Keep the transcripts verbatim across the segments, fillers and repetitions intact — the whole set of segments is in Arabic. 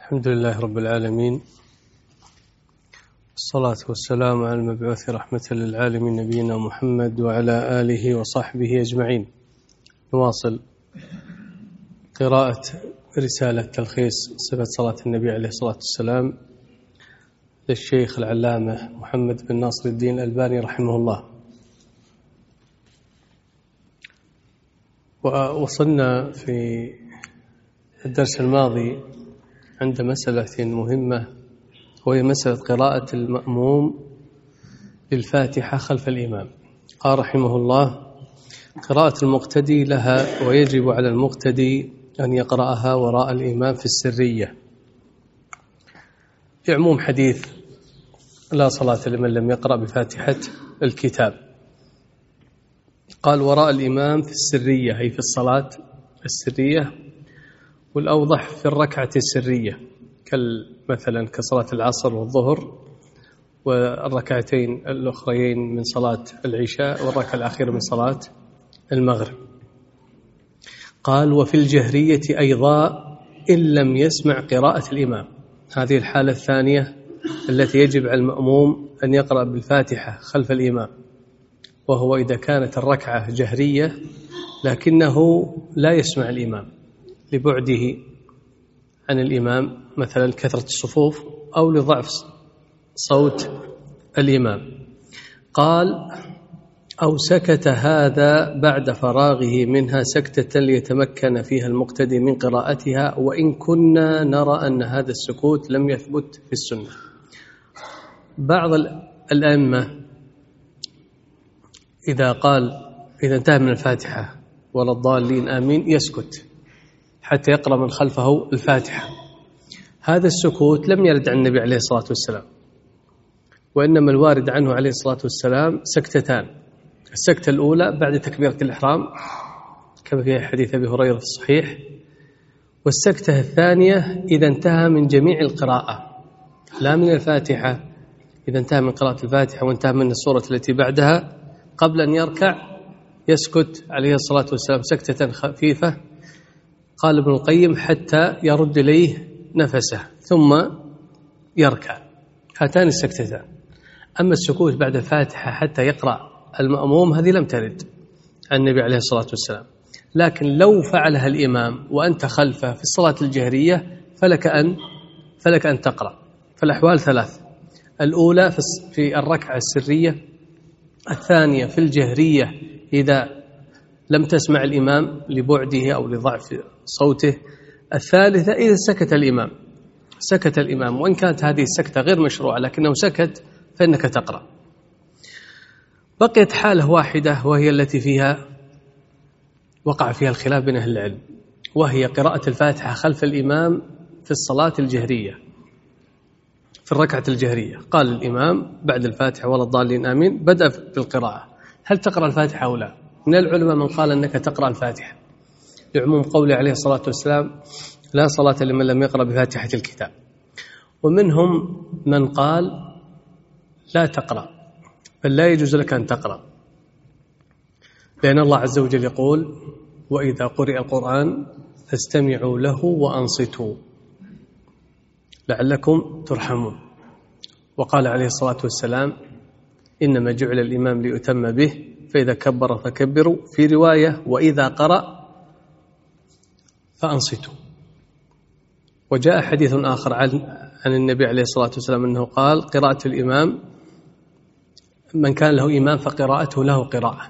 الحمد لله رب العالمين، الصلاة والسلام على المبعوث رحمة للعالمين نبينا محمد وعلى آله وصحبه أجمعين. نواصل قراءة رسالة تلخيص صفة صلاة النبي عليه الصلاة والسلام للشيخ العلامة محمد بن ناصر الدين الألباني رحمه الله. ووصلنا في الدرس الماضي عند مسألة مهمة، وهي مسألة قراءة المأموم للفاتحة خلف الإمام. قال رحمه الله: قراءة المقتدي لها، ويجب على المقتدي أن يقرأها وراء الإمام في السرية، لعموم حديث لا صلاة لمن لم يقرأ بفاتحة الكتاب. قال وراء الإمام في السرية، أي في الصلاة السرية، والأوضح في الركعة السرية، مثلا كصلاة العصر والظهر والركعتين الأخرين من صلاة العشاء والركعة الأخيرة من صلاة المغرب. قال وفي الجهرية أيضا إن لم يسمع قراءة الإمام. هذه الحالة الثانية التي يجب على المأموم أن يقرأ بالفاتحة خلف الإمام، وهو إذا كانت الركعة جهرية لكنه لا يسمع الإمام لبعده عن الإمام، مثلا كثرة الصفوف أو لضعف صوت الإمام. قال أو سكت هذا بعد فراغه منها سكتة ليتمكن فيها المقتدي من قراءتها، وإن كنا نرى أن هذا السكوت لم يثبت في السنة. بعض الأئمة إذا قال إذا انتهى من الفاتحة ولا الضالين آمين يسكت حتى يقرأ من خلفه الفاتحة. هذا السكوت لم يرد عن النبي عليه الصلاة والسلام، وإنما الوارد عنه عليه الصلاة والسلام سكتتان: السكتة الأولى بعد تكبيرة الإحرام كما في حديث أبي هريرة في الصحيح، والسكتة الثانية إذا انتهى من جميع القراءة، لا من الفاتحة، إذا انتهى من قراءة الفاتحة وانتهى من السورة التي بعدها قبل أن يركع يسكت عليه الصلاة والسلام سكتة خفيفة. قال ابن القيم حتى يرد إليه نفسه ثم يركع. هاتان السكتتان. أما السكوت بعد الفاتحة حتى يقرأ المأموم هذه لم ترد عن النبي عليه الصلاة والسلام، لكن لو فعلها الإمام وأنت خلفه في الصلاة الجهرية فلك أن فلك أن تقرأ. فالأحوال ثلاث: الأولى في الركعة السرية، الثانية في الجهرية إذا لم تسمع الإمام لبعده أو لضعف صوته، الثالثة إذا سكت الإمام سكت الإمام وإن كانت هذه السكتة غير مشروعة لكنه سكت فإنك تقرأ. بقيت حالة واحدة وهي التي فيها وقع فيها الخلاف بين أهل العلم، وهي قراءة الفاتحة خلف الإمام في الصلاة الجهرية، في الركعة الجهرية. قال الإمام بعد الفاتحة ولا الضالين آمين بدأ بالقراءة، هل تقرأ الفاتحة أو لا؟ من العلماء من قال أنك تقرأ الفاتحة لعموم قوله عليه الصلاة والسلام لا صلاة لمن لم يقرأ بفاتحة الكتاب، ومنهم من قال لا تقرأ، بل لا يجوز لك أن تقرأ، لأن الله عز وجل يقول وإذا قرئ القرآن فاستمعوا له وأنصتوا لعلكم ترحمون. وقال عليه الصلاة والسلام إنما جعل الإمام ليؤتم به فإذا كبر فكبروا، في رواية وإذا قرأ فأنصتوا. وجاء حديث آخر عن عن النبي عليه الصلاة والسلام أنه قال قراءة الإمام من كان له إمام فقراءته له قراءة.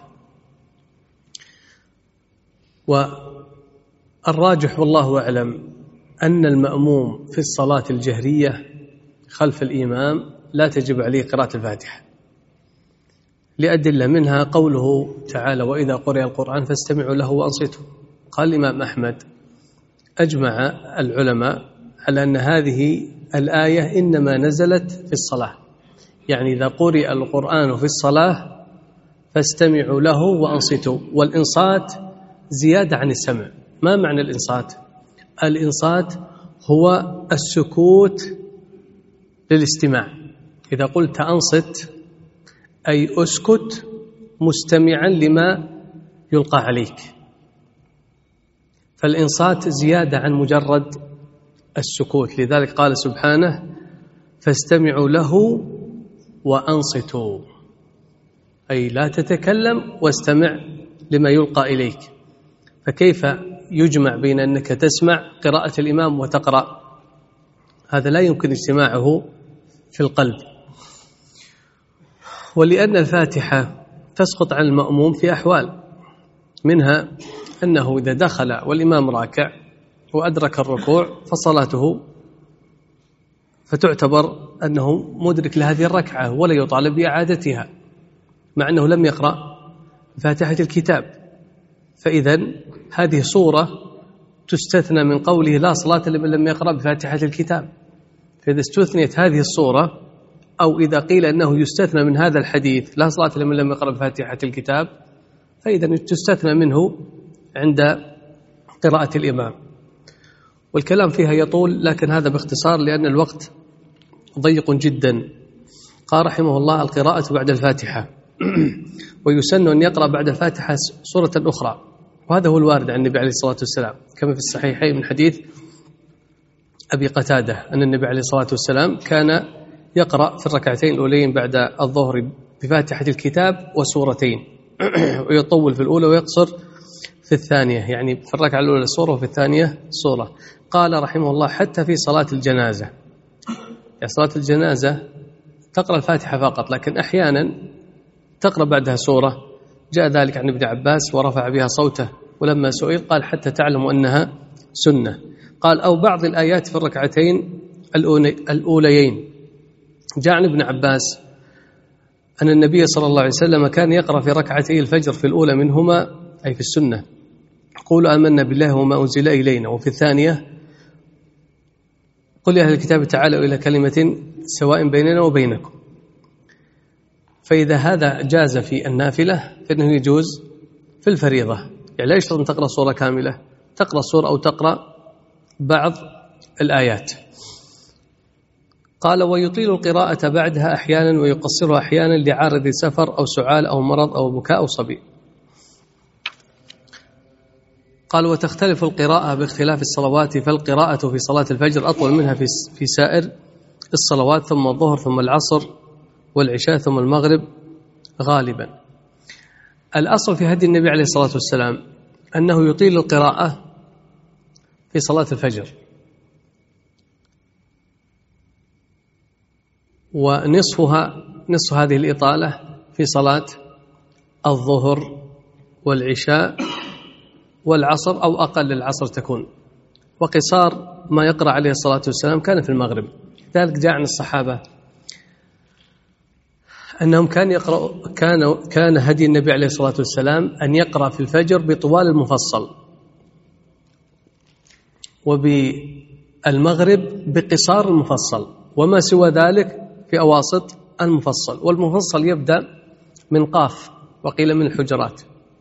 والراجح والله أعلم أن المأموم في الصلاة الجهرية خلف الإمام لا تجب عليه قراءة الفاتحة لأدلة، منها قوله تعالى وإذا قرئ القرآن فاستمعوا له وأنصتوا. قال الإمام أحمد أجمع العلماء على أن هذه الآية إنما نزلت في الصلاة، يعني إذا قرئ القرآن في الصلاة فاستمعوا له وأنصتوا. والإنصات زيادة عن السمع. ما معنى الإنصات؟ الإنصات هو السكوت للاستماع. إذا قلت أنصت أي أسكت مستمعا لما يلقى عليك. فالإنصات زيادة عن مجرد السكوت. لذلك قال سبحانه فاستمعوا له وأنصتوا، أي لا تتكلم واستمع لما يلقى إليك. فكيف يجمع بين أنك تسمع قراءة الإمام وتقرأ؟ هذا لا يمكن اجتماعه في القلب. ولأن الفاتحة تسقط عن المأموم في أحوال، منها أنه إذا دخل والإمام راكع وأدرك الركوع فصلاته فتعتبر أنه مدرك لهذه الركعة ولا يطالب بإعادتها مع أنه لم يقرأ فاتحة الكتاب. فإذن هذه صورة تستثنى من قوله لا صلاة لمن لم يقرأ بفاتحة الكتاب. فإذا استثنيت هذه الصورة، أو إذا قيل أنه يستثنى من هذا الحديث لا صلاة لمن لم يقرأ بفاتحة الكتاب، فإذا تستثنى منه عند قراءة الإمام. والكلام فيها يطول، لكن هذا باختصار لأن الوقت ضيق جدا. قال رحمه الله القراءة بعد الفاتحة، ويسن أن يقرأ بعد الفاتحة سورة أخرى، وهذا هو الوارد عن النبي عليه الصلاة والسلام كما في الصحيحين من حديث أبي قتادة أن النبي عليه الصلاة والسلام كان يقرأ في الركعتين الأولين بعد الظهر بفاتحة الكتاب وسورتين، ويطول في الأولى ويقصر في الثانية، يعني في الركعة الأولى سورة وفي الثانية سورة. قال رحمه الله حتى في صلاة الجنازة، يعني صلاة الجنازة تقرأ الفاتحة فقط، لكن أحيانا تقرأ بعدها سورة. جاء ذلك عن ابن عباس ورفع بها صوته، ولما سئل قال حتى تعلموا أنها سنة. قال أو بعض الآيات في الركعتين الأوليين. جاء عن ابن عباس أن النبي صلى الله عليه وسلم كان يقرأ في ركعتي الفجر في الأولى منهما أي في السنة قولوا آمنا بالله وما أنزل إلينا، وفي الثانية قل يا أهل الكتاب تعالوا إلى كلمة سواء بيننا وبينكم. فإذا هذا جاز في النافلة فإنه يجوز في الفريضة، يعني لا يشترط أن تقرأ صورة كاملة، تقرأ صورة أو تقرأ بعض الآيات. قال ويطيل القراءة بعدها أحيانا ويقصرها أحيانا لعارض سفر أو سعال أو مرض أو بكاء أو صبي. قال وتختلف القراءة باختلاف الصلوات، فالقراءة في صلاة الفجر أطول منها في سائر الصلوات، ثم الظهر ثم العصر والعشاء ثم المغرب غالبا. الأصل في هدي النبي عليه الصلاة والسلام أنه يطيل القراءة في صلاة الفجر، ونصفها نصف هذه الإطالة في صلاة الظهر والعشاء والعصر أو أقل العصر تكون، وقصار ما يقرأ عليه الصلاة والسلام كان في المغرب. ذلك جاء عن الصحابة أنهم كان يقرأ كان كان هدي النبي عليه الصلاة والسلام أن يقرأ في الفجر بطوال المفصل، وبالمغرب بقصار المفصل، وما سوى ذلك في أواسط المفصل. والمفصل يبدأ من قاف وقيل من الحجرات،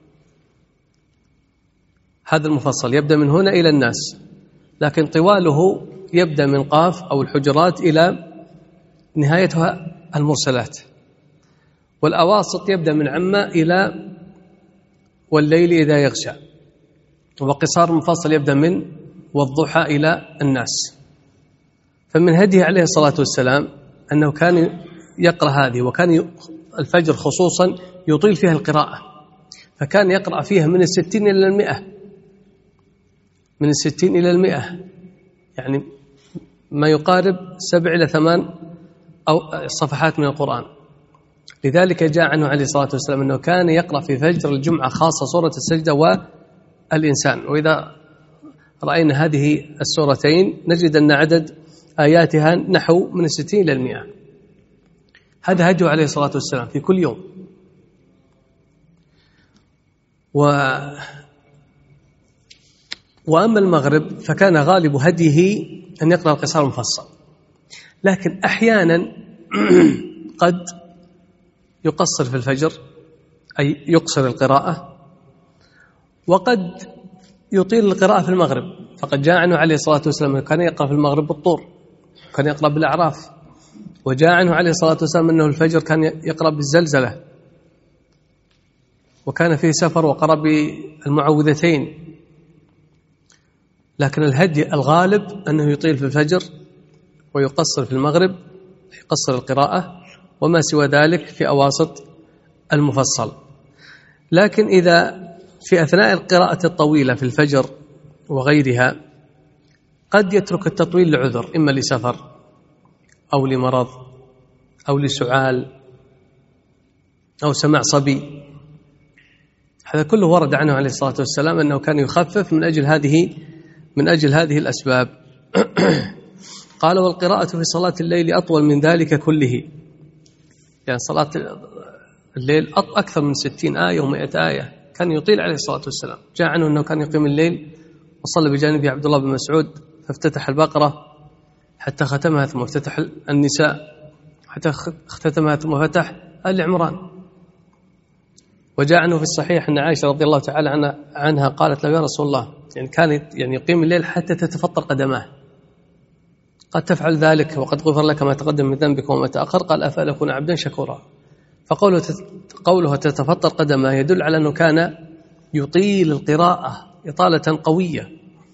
هذا المفصل يبدأ من هنا إلى الناس، لكن طواله يبدأ من قاف أو الحجرات إلى نهايتها المرسلات. والأواسط يبدأ من عما إلى والليل إذا يغشى. وقصار المفصل يبدأ من والضحى إلى الناس. فمن هديه عليه الصلاة والسلام أنه كان يقرأ هذه، وكان الفجر خصوصا يطيل فيها القراءة، فكان يقرأ فيها من الستين إلى المئة، من الستين إلى المئة، يعني ما يقارب سبع إلى ثمان أو صفحات من القرآن. لذلك جاء عنه عليه الصلاة والسلام أنه كان يقرأ في فجر الجمعة خاصة سورة السجدة والإنسان. وإذا رأينا هذه السورتين نجد أن عدد آياتها نحو من الستين إلى المئة. هذا هديه عليه الصلاة والسلام في كل يوم. و وأما المغرب فكان غالب هديه أن يقرأ القصار المفصل، لكن أحيانا قد يقصر في الفجر أي يقصر القراءة، وقد يطيل القراءة في المغرب. فقد جاء عنه عليه الصلاة والسلام كان يقرأ في المغرب بالطور، كان يقرأ بالأعراف. وجاء عنه عليه الصلاة والسلام أنه الفجر كان يقرأ بالزلزلة، وكان فيه سفر وقرأ بالمعوذتين. لكن الهدي الغالب أنه يطيل في الفجر ويقصر في المغرب، يقصر القراءة، وما سوى ذلك في أواسط المفصل. لكن إذا في أثناء القراءة الطويلة في الفجر وغيرها قد يترك التطويل لعذر، إما لسفر أو لمرض أو لسعال أو سماع صبي، هذا كله ورد عنه عليه الصلاة والسلام أنه كان يخفف من أجل هذه من أجل هذه الأسباب. قال: والقراءة في صلاة الليل أطول من ذلك كله، يعني صلاة الليل أكثر من ستين آية ومئة آية كان يطيل عليه الصلاة والسلام. جاء عنه أنه كان يقيم الليل وصلى بجانبه عبد الله بن مسعود فافتتح البقرة حتى ختمها، ثم افتتح النساء حتى اختتمها، ثم فتح آل عمران. وجاء عنه في الصحيح أن عائشة رضي الله تعالى عنها قالت له: يا رسول الله، يعني كان يعني يقيم الليل حتى تتفطر قدماه، قد تفعل ذلك وقد غفر لك ما تقدم من ذنبك وما تأخر، قال: أفأل أكون عبدا شكورا. فقوله قوله تتفطر قدماه يدل على أنه كان يطيل القراءة إطالة قوية،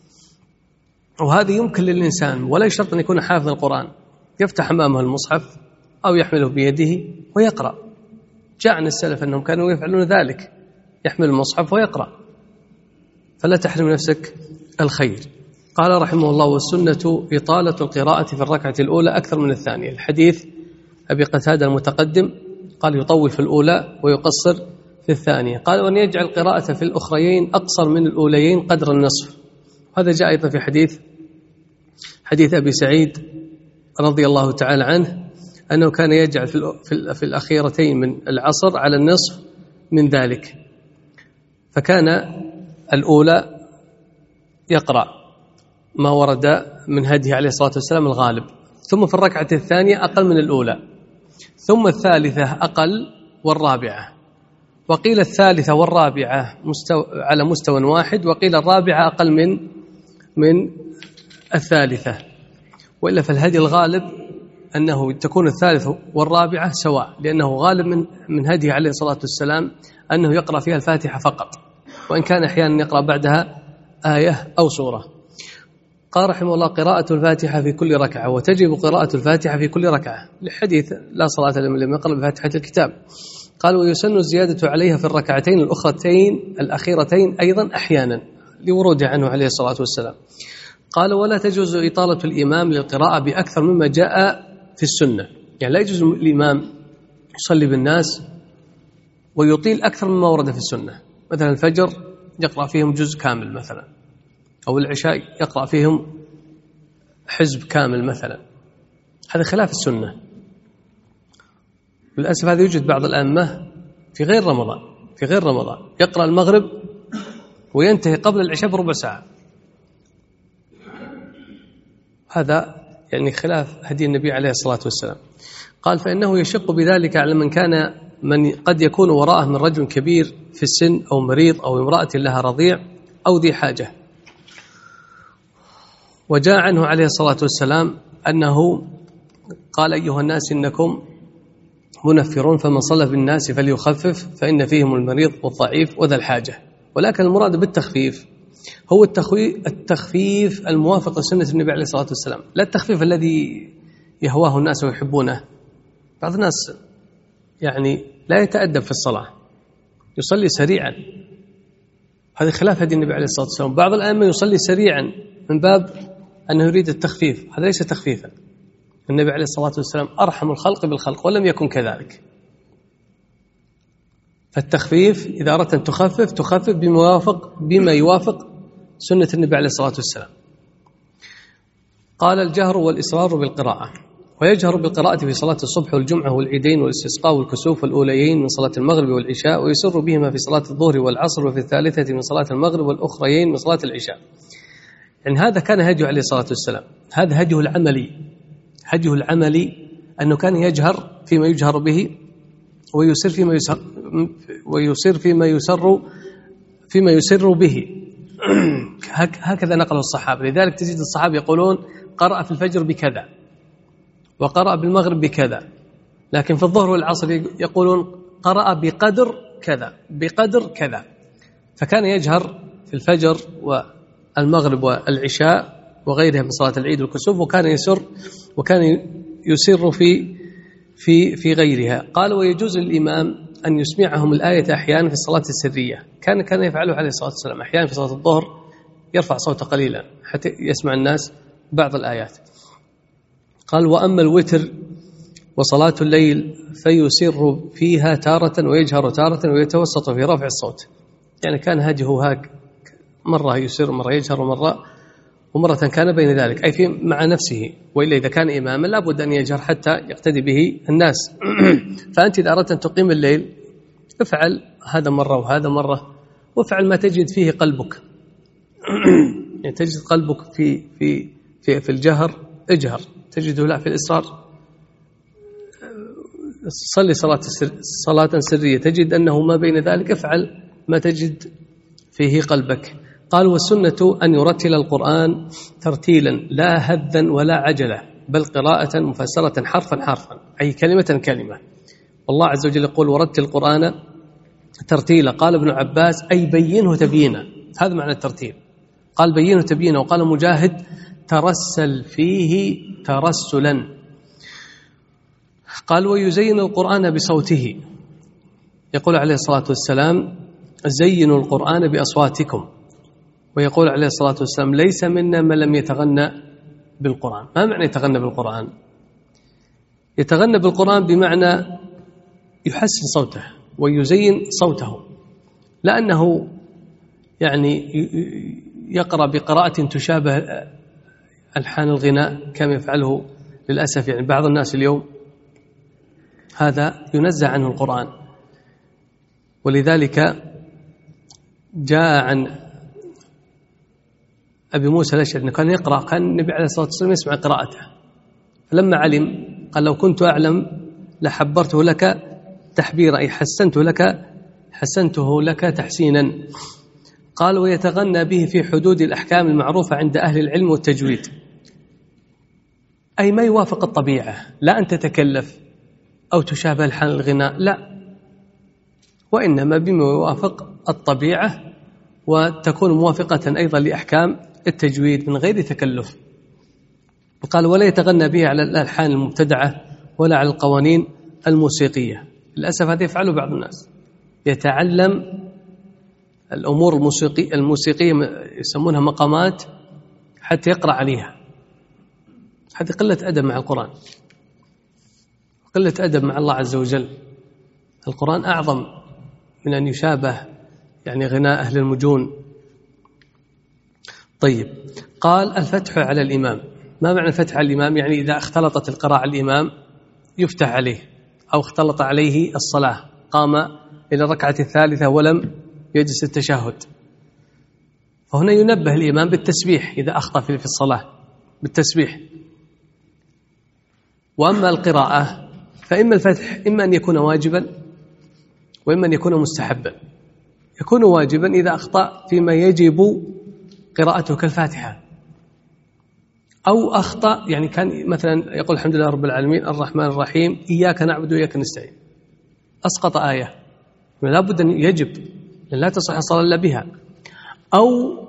وهذه يمكن للإنسان ولا يشرط أن يكون حافظ القرآن، يفتح أمامه المصحف أو يحمله بيده ويقرأ. جاء عن السلف أنهم كانوا يفعلون ذلك، يحمل المصحف ويقرأ، فلا تحرم نفسك الخير. قال رحمه الله: والسنة إطالة القراءة في الركعة الأولى أكثر من الثانية. الحديث أبي قتادة المتقدم قال: يطول في الأولى ويقصر في الثانية. قال: وأن يجعل القراءة في الأخريين أقصر من الأوليين قدر النصف. هذا جاء أيضا في حديث حديث أبي سعيد رضي الله تعالى عنه أنه كان يجعل في في الأخيرتين من العصر على النصف من ذلك، فكان الأولى يقرأ ما ورد من هديه عليه الصلاة والسلام الغالب، ثم في الركعة الثانية أقل من الأولى، ثم الثالثة أقل، والرابعة. وقيل الثالثة والرابعة مستوى على مستوى واحد، وقيل الرابعة أقل من من الثالثة. وإلا فالهدي الغالب أنه تكون الثالثة والرابعة سواء، لأنه غالب من من هديه عليه الصلاة والسلام أنه يقرأ فيها الفاتحة فقط، وإن كان أحيانا يقرأ بعدها آية أو سورة. قال رحمه الله: قراءة الفاتحة في كل ركعة، وتجب قراءة الفاتحة في كل ركعة، لحديث لا صلاة لمن لم يقرأ بفاتحة الكتاب. قال: ويسن الزيادة عليها في الركعتين الأخرتين الأخيرتين أيضا أحيانا، لورود عنه عليه الصلاة والسلام. قال: ولا تجوز إطالة الإمام للقراءة بأكثر مما جاء في السنة، يعني لا يجوز الإمام يصلي بالناس ويطيل أكثر مما ورد في السنة. مثلا الفجر يقرأ فيهم جزء كامل مثلا، أو العشاء يقرأ فيهم حزب كامل مثلا، هذا خلاف السنة. للأسف هذا يوجد بعض الأئمة في غير رمضان في غير رمضان يقرأ المغرب وينتهي قبل العشاء بربع ساعة، هذا يعني خلاف هدي النبي عليه الصلاة والسلام. قال: فإنه يشق بذلك على من كان من قد يكون وراءه من رجل كبير في السن أو مريض أو امرأة لها رضيع أو ذي حاجة. وجاء عنه عليه الصلاة والسلام أنه قال: أيها الناس إنكم منفرون، فمن صلى بالناس فليخفف فإن فيهم المريض والضعيف وذا الحاجة. ولكن المراد بالتخفيف هو التخفيف الموافق لسنة النبي عليه الصلاة والسلام، لا التخفيف الذي يهواه الناس ويحبونه. بعض الناس يعني لا يتأدب في الصلاة، يصلي سريعا، هذا خلاف هدي النبي عليه الصلاة والسلام. بعض الأئمة يصلي سريعا من باب أنه يريد التخفيف، هذا ليس تخفيفا. النبي عليه الصلاة والسلام أرحم الخلق بالخلق ولم يكن كذلك. فالتخفيف إذا أردت أن تخفف تخفف بما يوافق بما يوافق سنة النبي عليه الصلاة والسلام. قال: الجهر والإصرار بالقراءة، ويجهر بالقراءة في صلاة الصبح والجمعة والعيدين والاستسقاء والكسوف والأوليين من صلاة المغرب والعشاء، ويسر بهما في صلاة الظهر والعصر، وفي الثالثة من صلاة المغرب والأخريين من صلاة العشاء. يعني هذا كان هديه عليه الصلاة والسلام، هذا هديه العملي. هديه العملي أنه كان يجهر فيما يجهر به، ويسر فيما يسر ويسر فيما يسر فيما يسر به. هكذا نقله الصحابة. لذلك تجد الصحابة يقولون: قرأ في الفجر بكذا، وقرأ بالمغرب بكذا، لكن في الظهر والعصر يقولون قرأ بقدر كذا بقدر كذا. فكان يجهر في الفجر المغرب والعشاء وغيرها من صلاة العيد والكسوف، وكان يسر وكان يسر في في في غيرها. قال ويجوز للإمام أن يسمعهم الآية أحيانا في الصلاة السرية، كان كان يفعله عليه الصلاة والسلام، أحيانا في صلاة الظهر يرفع صوته قليلا حتى يسمع الناس بعض الآيات. قال وأما الوتر وصلاة الليل فيسر فيها تارة ويجهر تارة ويتوسط في رفع الصوت، يعني كان هديه هاك، مرة يسر مرة يجهر ومرة ومرة كان بين ذلك، أي في مع نفسه، وإلا إذا كان إماما لا بد أن يجهر حتى يقتدي به الناس. فأنت إذا أردت أن تقيم الليل افعل هذا مرة وهذا مرة، وافعل ما تجد فيه قلبك. يعني تجد قلبك في في في في الجهر اجهر، تجده لا في الإصرار صلي صلاة سر صلاة سرية، تجد أنه ما بين ذلك افعل ما تجد فيه قلبك. قال والسنة أن يرتل القرآن ترتيلا لا هذا ولا عجلة، بل قراءة مفسرة حرفا حرفا، أي كلمة كلمة. والله عز وجل يقول ورتل القرآن ترتيلا. قال ابن عباس أي بينه تبيينا، هذا معنى الترتيل. قال بينه تبيينا. وقال مجاهد ترسل فيه ترسلا. قال ويزين القرآن بصوته، يقول عليه الصلاة والسلام زينوا القرآن بأصواتكم. ويقول عليه الصلاة والسلام ليس منا من لم يتغنى بالقرآن. ما معنى يتغنى بالقرآن؟ يتغنى بالقرآن بمعنى يحسن صوته ويزين صوته، لأنه يعني يقرأ بقراءة تشابه ألحان الغناء كما يفعله للأسف يعني بعض الناس اليوم، هذا ينزع عنه القرآن. ولذلك جاء عن أبي موسى الأشعري أنه كان يقرأ، كان النبي عليه الصلاة والسلام يسمع قراءته، فلما علم قال لو كنت أعلم لحبرته لك تحبيرا، أي حسنته لك حسنته لك تحسينا. قال ويتغنى به في حدود الأحكام المعروفة عند أهل العلم والتجويد، أي ما يوافق الطبيعة، لا أن تتكلف أو تشابه ألحان الغناء، لا، وإنما بما يوافق الطبيعة وتكون موافقة أيضا لأحكام التجويد من غير تكلف. قال ولا يتغنى به على الألحان المبتدعة ولا على القوانين الموسيقية. للأسف هذا يفعله بعض الناس، يتعلم الأمور الموسيقية الموسيقية يسمونها مقامات حتى يقرأ عليها. هذه قلة أدب مع القرآن، قلة أدب مع الله عز وجل. القرآن أعظم من أن يشابه يعني غناء أهل المجون. طيب قال الفتح على الإمام. ما معنى الفتح على الإمام؟ يعني إذا اختلطت القراءة على الإمام يفتح عليه، أو اختلط عليه الصلاة قام إلى الركعة الثالثة ولم يجلس التشهد، فهنا ينبه الإمام بالتسبيح إذا أخطأ في الصلاة بالتسبيح. وأما القراءة فإما الفتح إما أن يكون واجبا وإما أن يكون مستحبا. يكون واجبا إذا أخطأ فيما يجب قراءته كالفاتحة، أو أخطأ يعني كان مثلا يقول الحمد لله رب العالمين الرحمن الرحيم إياك نعبد وإياك نستعين، أسقط آية لا بد أن يجب لا تصح الصلاة إلا بها، أو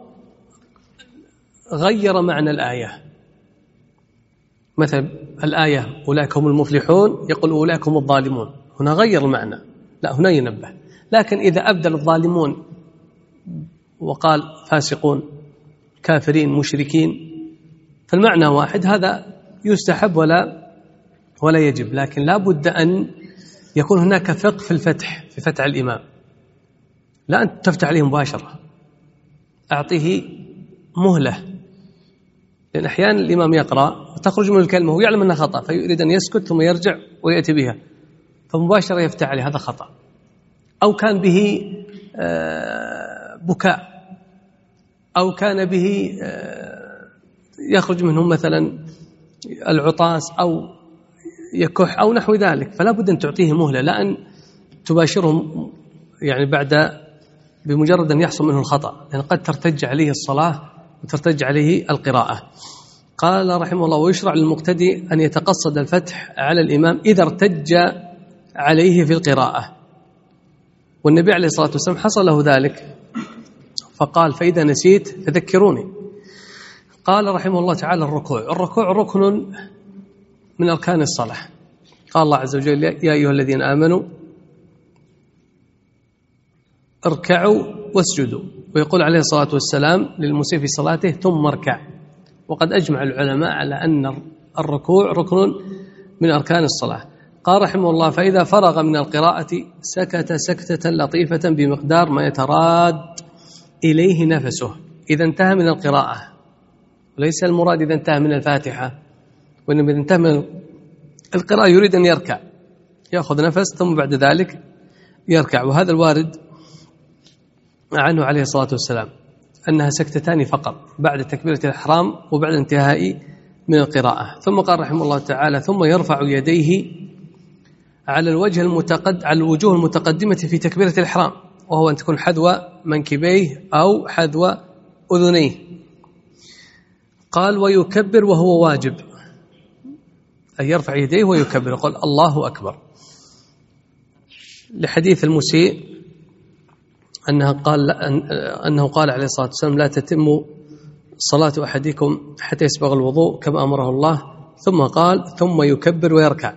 غير معنى الآية، مثلا الآية أولئك هم المفلحون يقول أولئك هم الظالمون، هنا غير المعنى، لا هنا ينبه. لكن إذا أبدل الظالمون وقال فاسقون كافرين مشركين فالمعنى واحد، هذا يستحب ولا ولا يجب، لكن لا بد أن يكون هناك فقه في الفتح في فتح الإمام، لا أن تفتح عليه مباشرة، أعطيه مهلة، لأن أحيانا الإمام يقرأ وتخرج من الكلمة ويعلم أنها خطأ فيريد أن يسكت ثم يرجع ويأتي بها، فمباشرة يفتح عليه، هذا خطأ. أو كان به بكاء أو كان به يخرج منهم مثلا العطاس أو يكح أو نحو ذلك، فلا بد أن تعطيه مهلة، لا أن تباشرهم يعني بعد بمجرد أن يحصل منه الخطأ، لأن قد ترتج عليه الصلاة وترتج عليه القراءة. قال رحمه الله ويشرع للمقتدي أن يتقصد الفتح على الإمام إذا ارتج عليه في القراءة، والنبي عليه الصلاة والسلام حصل له ذلك فقال فإذا نسيت فذكروني. قال رحمه الله تعالى الركوع. الركوع ركن من أركان الصلاة. قال الله عز وجل يا أيها الذين آمنوا اركعوا واسجدوا، ويقول عليه الصلاة والسلام للمسيء في صلاته ثم اركع. وقد أجمع العلماء على أن الركوع ركن من أركان الصلاة. قال رحمه الله فإذا فرغ من القراءة سكت سكتة لطيفة بمقدار ما يتراد إليه نفسه إذا انتهى من القراءة، وليس المراد إذا انتهى من الفاتحة، وإنما إذا انتهى من القراءة يريد أن يركع، يأخذ نفس ثم بعد ذلك يركع. وهذا الوارد عنه عليه الصلاة والسلام أنها سكتتان فقط بعد تكبيرة الإحرام وبعد انتهاء من القراءة. ثم قال رحمه الله تعالى ثم يرفع يديه على الوجه المتقد على الوجوه المتقدمة في تكبيرة الإحرام، وهو أن تكون حذو منكبيه أو حذو أذنيه. قال ويكبر وهو واجب، أن يرفع يديه ويكبر، يقول الله أكبر، لحديث المسيء أنه قال أنه قال عليه الصلاة والسلام لا تتم صلاة أحدكم حتى يسبغ الوضوء كما أمره الله، ثم قال ثم يكبر ويركع.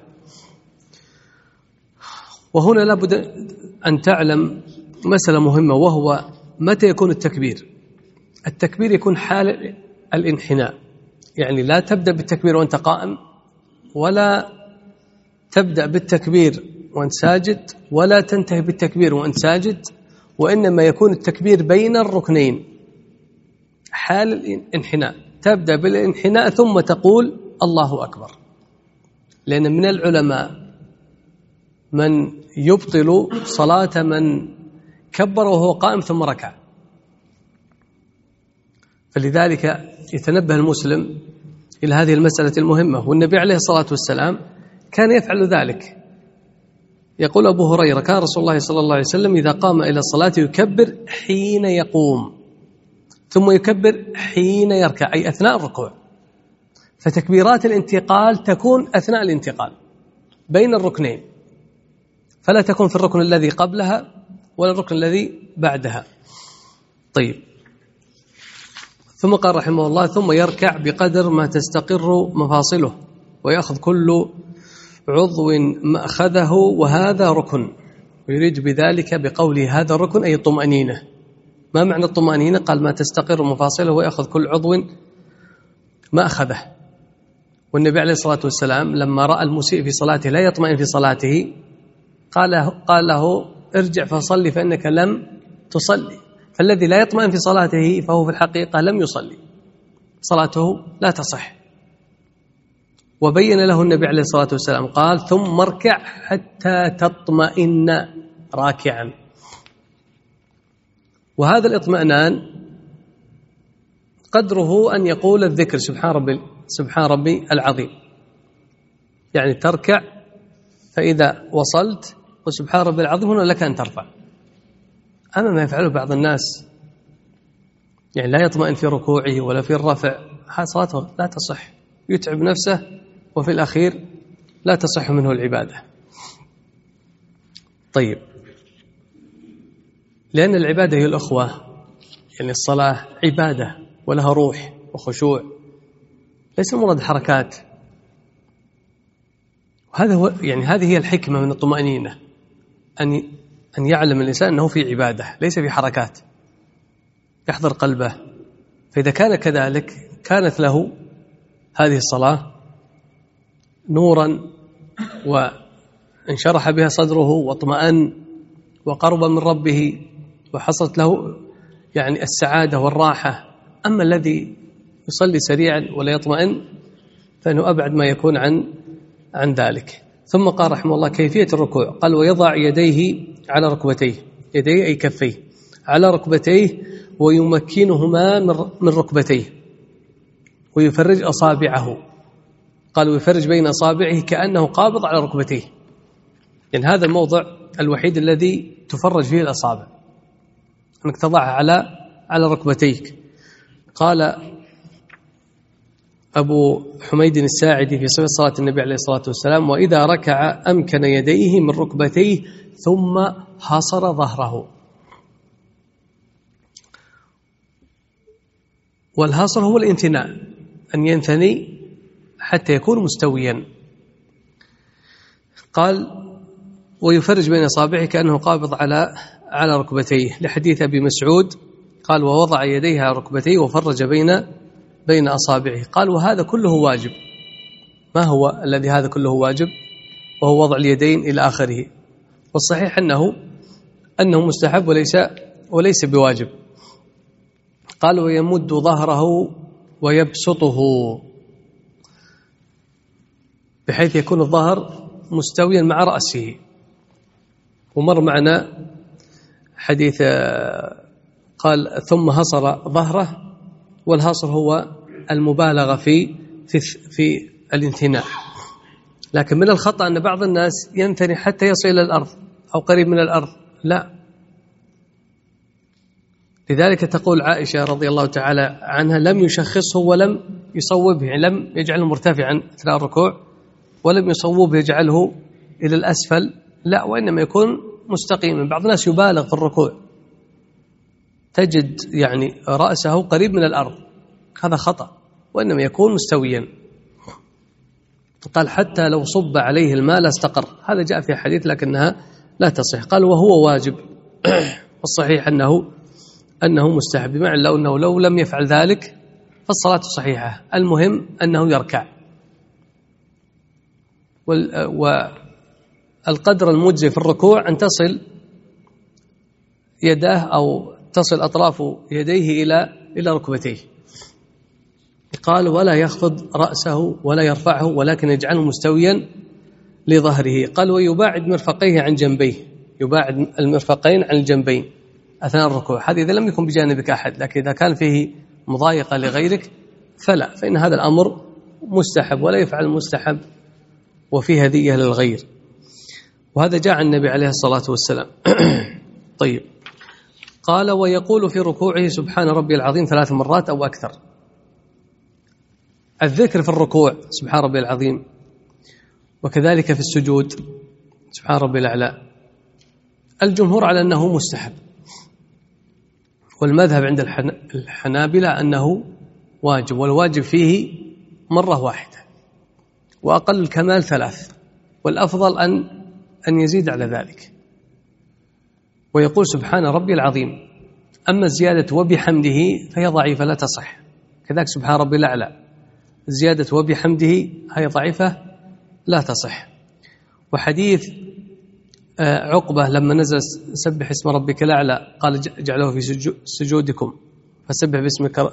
وهنا لابد أن تعلم مسألة مهمة، وهو متى يكون التكبير؟ التكبير يكون حال الانحناء، يعني لا تبدأ بالتكبير وأنت قائم، ولا تبدأ بالتكبير وأنت ساجد، ولا تنتهي بالتكبير وأنت ساجد، وإنما يكون التكبير بين الركنين حال الانحناء، تبدأ بالانحناء ثم تقول الله أكبر. لأن من العلماء من يبطل صلاة من كبر وهو قائم ثم ركع، فلذلك يتنبه المسلم إلى هذه المسألة المهمة. والنبي عليه الصلاة والسلام كان يفعل ذلك. يقول أبو هريرة كان رسول الله صلى الله عليه وسلم إذا قام إلى الصلاة يكبر حين يقوم ثم يكبر حين يركع، أي أثناء الركوع. فتكبيرات الانتقال تكون أثناء الانتقال بين الركنين، فلا تكون في الركن الذي قبلها ولا الركن الذي بعدها. طيب، ثم قال رحمه الله ثم يركع بقدر ما تستقر مفاصله ويأخذ كل عضو مأخذه، وهذا ركن. ويريد بذلك بقوله هذا الركن أي الطمأنينة. ما معنى الطمأنينة؟ قال ما تستقر مفاصله ويأخذ كل عضو مأخذه. والنبي عليه الصلاة والسلام لما رأى المسيء في صلاته لا يطمئن في صلاته قال قال له ارجع فصلي فإنك لم تصلي. فالذي لا يطمئن في صلاته فهو في الحقيقة لم يصلي، صلاته لا تصح. وبين له النبي عليه الصلاة والسلام قال ثم اركع حتى تطمئن راكعا. وهذا الاطمئنان قدره أن يقول الذكر سبحان ربي سبحان ربي العظيم، يعني تركع فإذا وصلت وسبحان ربي العظيم هنا لك أن ترفع. أما ما يفعله بعض الناس يعني لا يطمئن في ركوعه ولا في الرفع، صلاته لا تصح، يتعب نفسه وفي الأخير لا تصح منه العبادة. طيب، لأن العبادة هي الأخوة، يعني الصلاة عبادة ولها روح وخشوع، ليس مراد حركات. وهذا هو يعني هذه هي الحكمة من الطمأنينة، أن أن يعلم الإنسان أنه في عبادة ليس في حركات، يحضر قلبه. فإذا كان كذلك كانت له هذه الصلاة نورا وانشرح بها صدره واطمأن وقرب من ربه وحصلت له يعني السعادة والراحة. أما الذي يصلي سريعا ولا يطمئن فإنه أبعد ما يكون عن عن ذلك. ثم قال رحمه الله كيفية الركوع، قال ويضع يديه على ركبتيه، يديه أي كفيه على ركبتيه ويمكنهما من ركبتيه ويفرج أصابعه. قال ويفرج بين أصابعه كأنه قابض على ركبتيه، يعني هذا الموضع الوحيد الذي تفرج فيه الأصابع، أنك تضعها على على ركبتيك. قال أبو حميد الساعدي في صفة صلاة النبي عليه الصلاة والسلام وإذا ركع أمكن يديه من ركبتيه ثم حصر ظهره. والهاصر هو الانثناء، أن ينثني حتى يكون مستويا. قال ويفرج بين أصابعه كأنه قابض على على ركبتيه، لحديث أبي مسعود قال ووضع يديه على ركبتيه وفرج بين بين أصابعه. قال وهذا كله واجب. ما هو الذي هذا كله واجب؟ وهو وضع اليدين إلى آخره. والصحيح أنه أنه مستحب وليس وليس بواجب. قال ويمد ظهره ويبسطه بحيث يكون الظهر مستويا مع رأسه. ومر معنا حديث قال ثم هصر ظهره، والهصر هو المبالغة في في في الانثناء. لكن من الخطأ أن بعض الناس ينثني حتى يصل إلى الأرض أو قريب من الأرض، لا. لذلك تقول عائشة رضي الله تعالى عنها لم يشخصه ولم يصوبه، لم يجعله مرتفعا أثناء الركوع ولم يصوبه يجعله إلى الأسفل، لا، وإنما يكون مستقيما. بعض الناس يبالغ في الركوع، تجد يعني رأسه قريب من الأرض، هذا خطأ، وإنما يكون مستويا. قال حتى لو صب عليه الماء لاستقر، هذا جاء في حديث لكنها لا تصح. قال وهو واجب، والصحيح أنه أنه مستحب، بمعنى لو أنه لو لم يفعل ذلك فالصلاة صحيحة، المهم أنه يركع. والقدر المجزي في الركوع أن تصل يداه أو تصل أطراف يديه إلى إلى ركبتيه. قال ولا يخفض رأسه ولا يرفعه ولكن يجعله مستويا لظهره. قال ويباعد مرفقيه عن جنبيه، يباعد المرفقين عن الجنبين أثناء الركوع. هذا إذا لم يكن بجانبك أحد، لكن إذا كان فيه مضايقة لغيرك فلا، فإن هذا الأمر مستحب ولا يفعل مستحب وفيه هدية للغير. وهذا جاء عن النبي عليه الصلاة والسلام. طيب، قال ويقول في ركوعه سبحان ربي العظيم ثلاث مرات أو أكثر. الذكر في الركوع سبحان ربي العظيم، وكذلك في السجود سبحان ربي الأعلى. الجمهور على أنه مستحب، والمذهب عند الحنابلة أنه واجب، والواجب فيه مرة واحدة، وأقل الكمال ثلاث، والأفضل أن أن يزيد على ذلك. ويقول سبحان ربي العظيم. أما الزيادة وبحمده فهي ضعيفة لا تصح، كذلك سبحان ربي الأعلى زيادة وبحمده هي ضعيفة لا تصح. وحديث عقبة لما نزل سبح اسم ربك الأعلى قال جعله في سجودكم فسبح باسمك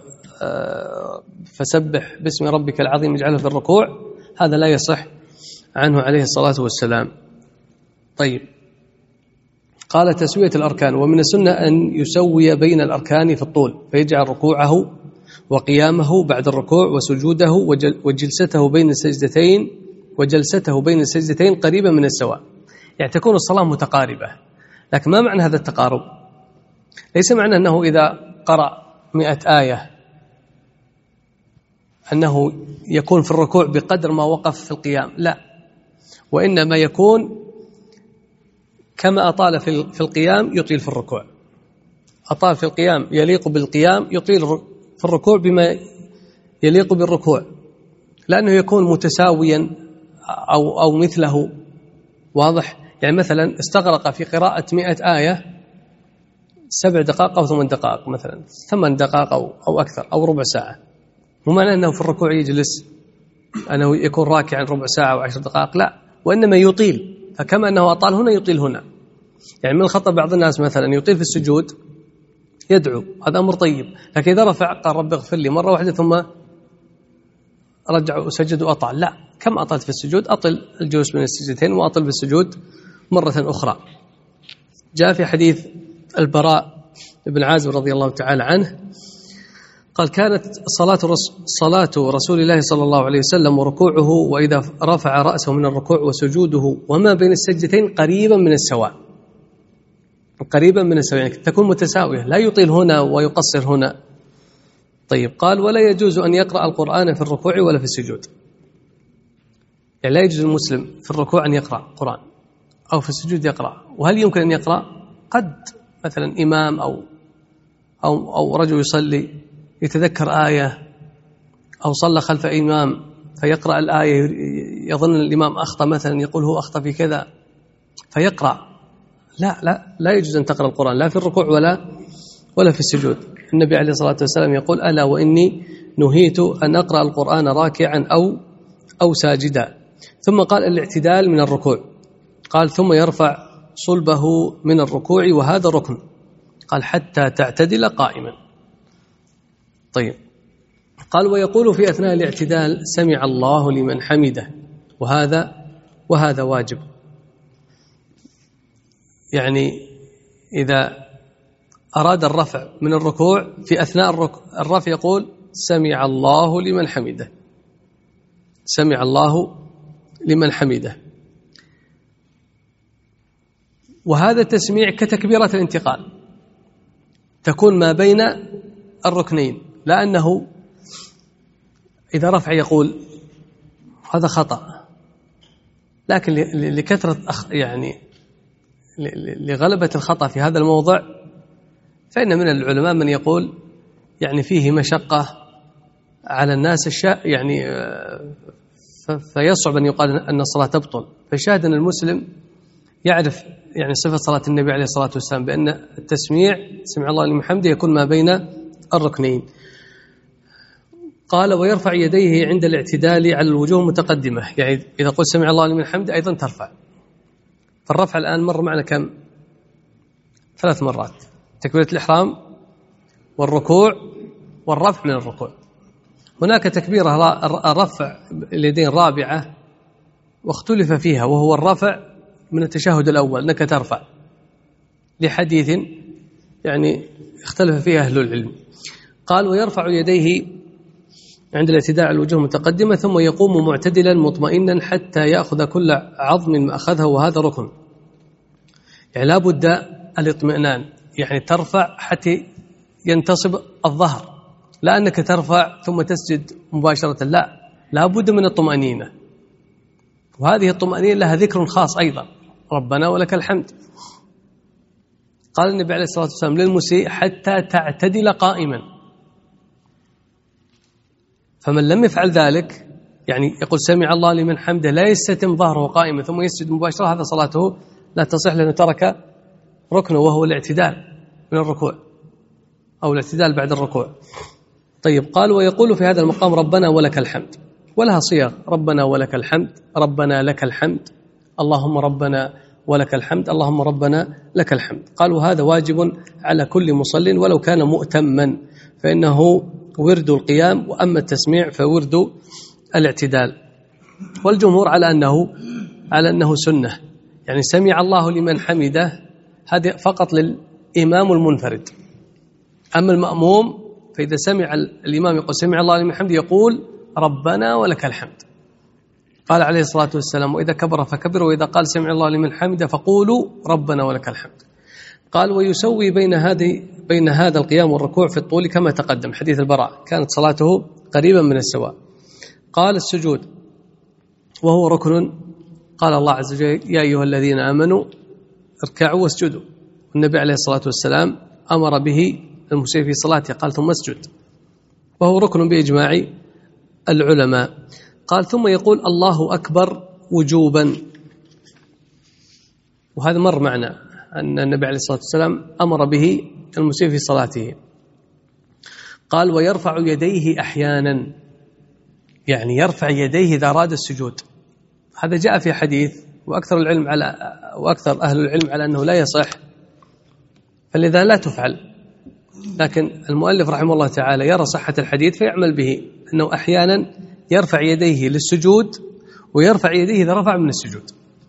فسبح باسم ربك العظيم اجعله في الركوع، هذا لا يصح عنه عليه الصلاة والسلام. طيب، قال تسوية الأركان. ومن السنة أن يسوي بين الأركان في الطول، فيجعل ركوعه وقيامه بعد الركوع وسجوده وجلسته بين السجدتين وجلسته بين السجدتين قريبا من السواء، يعني تكون الصلاة متقاربة. لكن ما معنى هذا التقارب؟ ليس معنى أنه إذا قرأ مئة آية أنه يكون في الركوع بقدر ما وقف في القيام، لا، وإنما يكون كما أطال في القيام يطيل في الركوع، أطال في القيام يليق بالقيام يطيل في الركوع بما يليق بالركوع، لأنه يكون متساويا أو أو مثله. واضح؟ يعني مثلا استغرق في قراءة مئة آية سبع دقائق أو ثمان دقائق، مثلا ثمان دقائق أو أو أكثر أو ربع ساعة، مو معنى أنه في الركوع يجلس أنه يكون راكعا ربع ساعة أو عشر دقائق، لا، وإنما يطيل. فكما أنه أطال هنا يطيل هنا. يعني من الخطأ بعض الناس مثلا يطيل في السجود يدعو، هذا أمر طيب، لكن إذا رفع قال رب اغفر لي مرة واحدة ثم رجع وسجد وأطال، لا، كم أطلت في السجود أطل الجلوس بين السجدتين وأطل بالسجود مرة أخرى. جاء في حديث البراء بن عازب رضي الله تعالى عنه قال كانت صلاة صلاة رسول الله صلى الله عليه وسلم وركوعه وإذا رفع رأسه من الركوع وسجوده وما بين السجدتين قريبا من السواء، قريبا من السواء، يعني تكون متساوية، لا يطيل هنا ويقصر هنا. طيب، قال ولا يجوز أن يقرأ القرآن في الركوع ولا في السجود، يعني لا يجوز المسلم في الركوع أن يقرأ قرآن أو في السجود يقرأ. وهل يمكن أن يقرأ؟ قد مثلا إمام أو أو أو رجل يصلي يتذكر آية أو صلى خلف إمام فيقرأ الآية يظن الإمام أخطأ مثلا، يقول هو أخطأ في كذا فيقرأ. لا لا لا يجوز أن تقرأ القرآن لا في الركوع ولا ولا في السجود. النبي عليه الصلاة والسلام يقول ألا وإني نهيت أن أقرأ القرآن راكعا أو أو ساجدا. ثم قال الاعتدال من الركوع، قال ثم يرفع صلبه من الركوع وهذا ركن، قال حتى تعتدل قائما. طيب، قال ويقول في أثناء الاعتدال سمع الله لمن حمده، وهذا وهذا واجب. يعني إذا أراد الرفع من الركوع في أثناء الرفع يقول سمع الله لمن حمده، سمع الله لمن حمده. وهذا التسميع كتكبيرة الانتقال، تكون ما بين الركنين، لأنه إذا رفع يقول هذا خطأ، لكن لكثرة يعني لغلبة الخطأ في هذا الموضع فإن من العلماء من يقول يعني فيه مشقة على الناس الشاء يعني فيصعب أن يقال أن الصلاة تبطل. فالشاهد أن المسلم يعرف يعني صفة صلاة النبي عليه الصلاة والسلام بأن التسميع سمع الله لمن حمده يكون ما بين الركنين. قال ويرفع يديه عند الاعتدال على الوجوه المتقدمة، يعني إذا قلت سمع الله لمن حمده أيضا ترفع. فالرفع الآن مر معنا كم؟ ثلاث مرات: تكبيرة الإحرام والركوع والرفع من الركوع. هناك تكبيرة رفع اليدين رابعة واختلف فيها، وهو الرفع من التشهد الأول أنك ترفع، لحديث يعني اختلف فيه أهل العلم. قال ويرفع يديه عند الاعتدال على الوجوه المتقدمة ثم يقوم معتدلا مطمئنا حتى يأخذ كل عظم ما أخذه، وهذا ركن. يعني لا بد الاطمئنان، يعني ترفع حتى ينتصب الظهر، لا أنك ترفع ثم تسجد مباشرة، لا لا بد من الطمأنينة. وهذه الطمأنينة لها ذكر خاص أيضا: ربنا ولك الحمد. قال النبي عليه الصلاة والسلام للمسيء حتى تعتدل قائما. فمن لم يفعل ذلك يعني يقول سمع الله لمن حمده لا يستتم ظهره قائما ثم يسجد مباشرة، هذا صلاته لا تصح لأنه ترك ركنه وهو الاعتدال من الركوع أو الاعتدال بعد الركوع. طيب، قال ويقول في هذا المقام ربنا ولك الحمد، ولها صيغ: ربنا ولك الحمد، ربنا لك الحمد، اللهم ربنا ولك الحمد، اللهم ربنا لك الحمد. قال وهذا واجب على كل مصل ولو كان مؤتما، فإنه ورد القيام، وأما التسميع فورد الاعتدال. والجمهور على أنه على أنه سنة، يعني سمع الله لمن حمده هذا فقط للإمام المنفرد. أما المأموم فإذا سمع الإمام يقول سمع الله لمن حمده يقول ربنا ولك الحمد. قال عليه الصلاة والسلام: وإذا كبر فكبر، وإذا قال سمع الله لمن حمده فقولوا ربنا ولك الحمد. قال ويسوي بين هذه بين هذا القيام والركوع في الطول كما تقدم، حديث البراء كانت صلاته قريبا من السواء. قال السجود وهو ركن، قال الله عز وجل: يا أيها الذين آمنوا اركعوا واسجدوا. والنبي عليه الصلاة والسلام أمر به المسيء في صلاته، قال ثم اسجد، وهو ركن بإجماع العلماء. قال ثم يقول الله أكبر وجوبا، وهذا مر معنا أن النبي عليه الصلاة والسلام أمر به المسيء في صلاته. قال ويرفع يديه أحيانا، يعني يرفع يديه إذا أراد السجود. هذا جاء في حديث، وأكثر العلم على وأكثر أهل العلم على أنه لا يصح، فلذا لا تفعل. لكن المؤلف رحمه الله تعالى يرى صحة الحديث فيعمل به، أنه أحيانا يرفع يديه للسجود ويرفع يديه إذا رفع من السجود.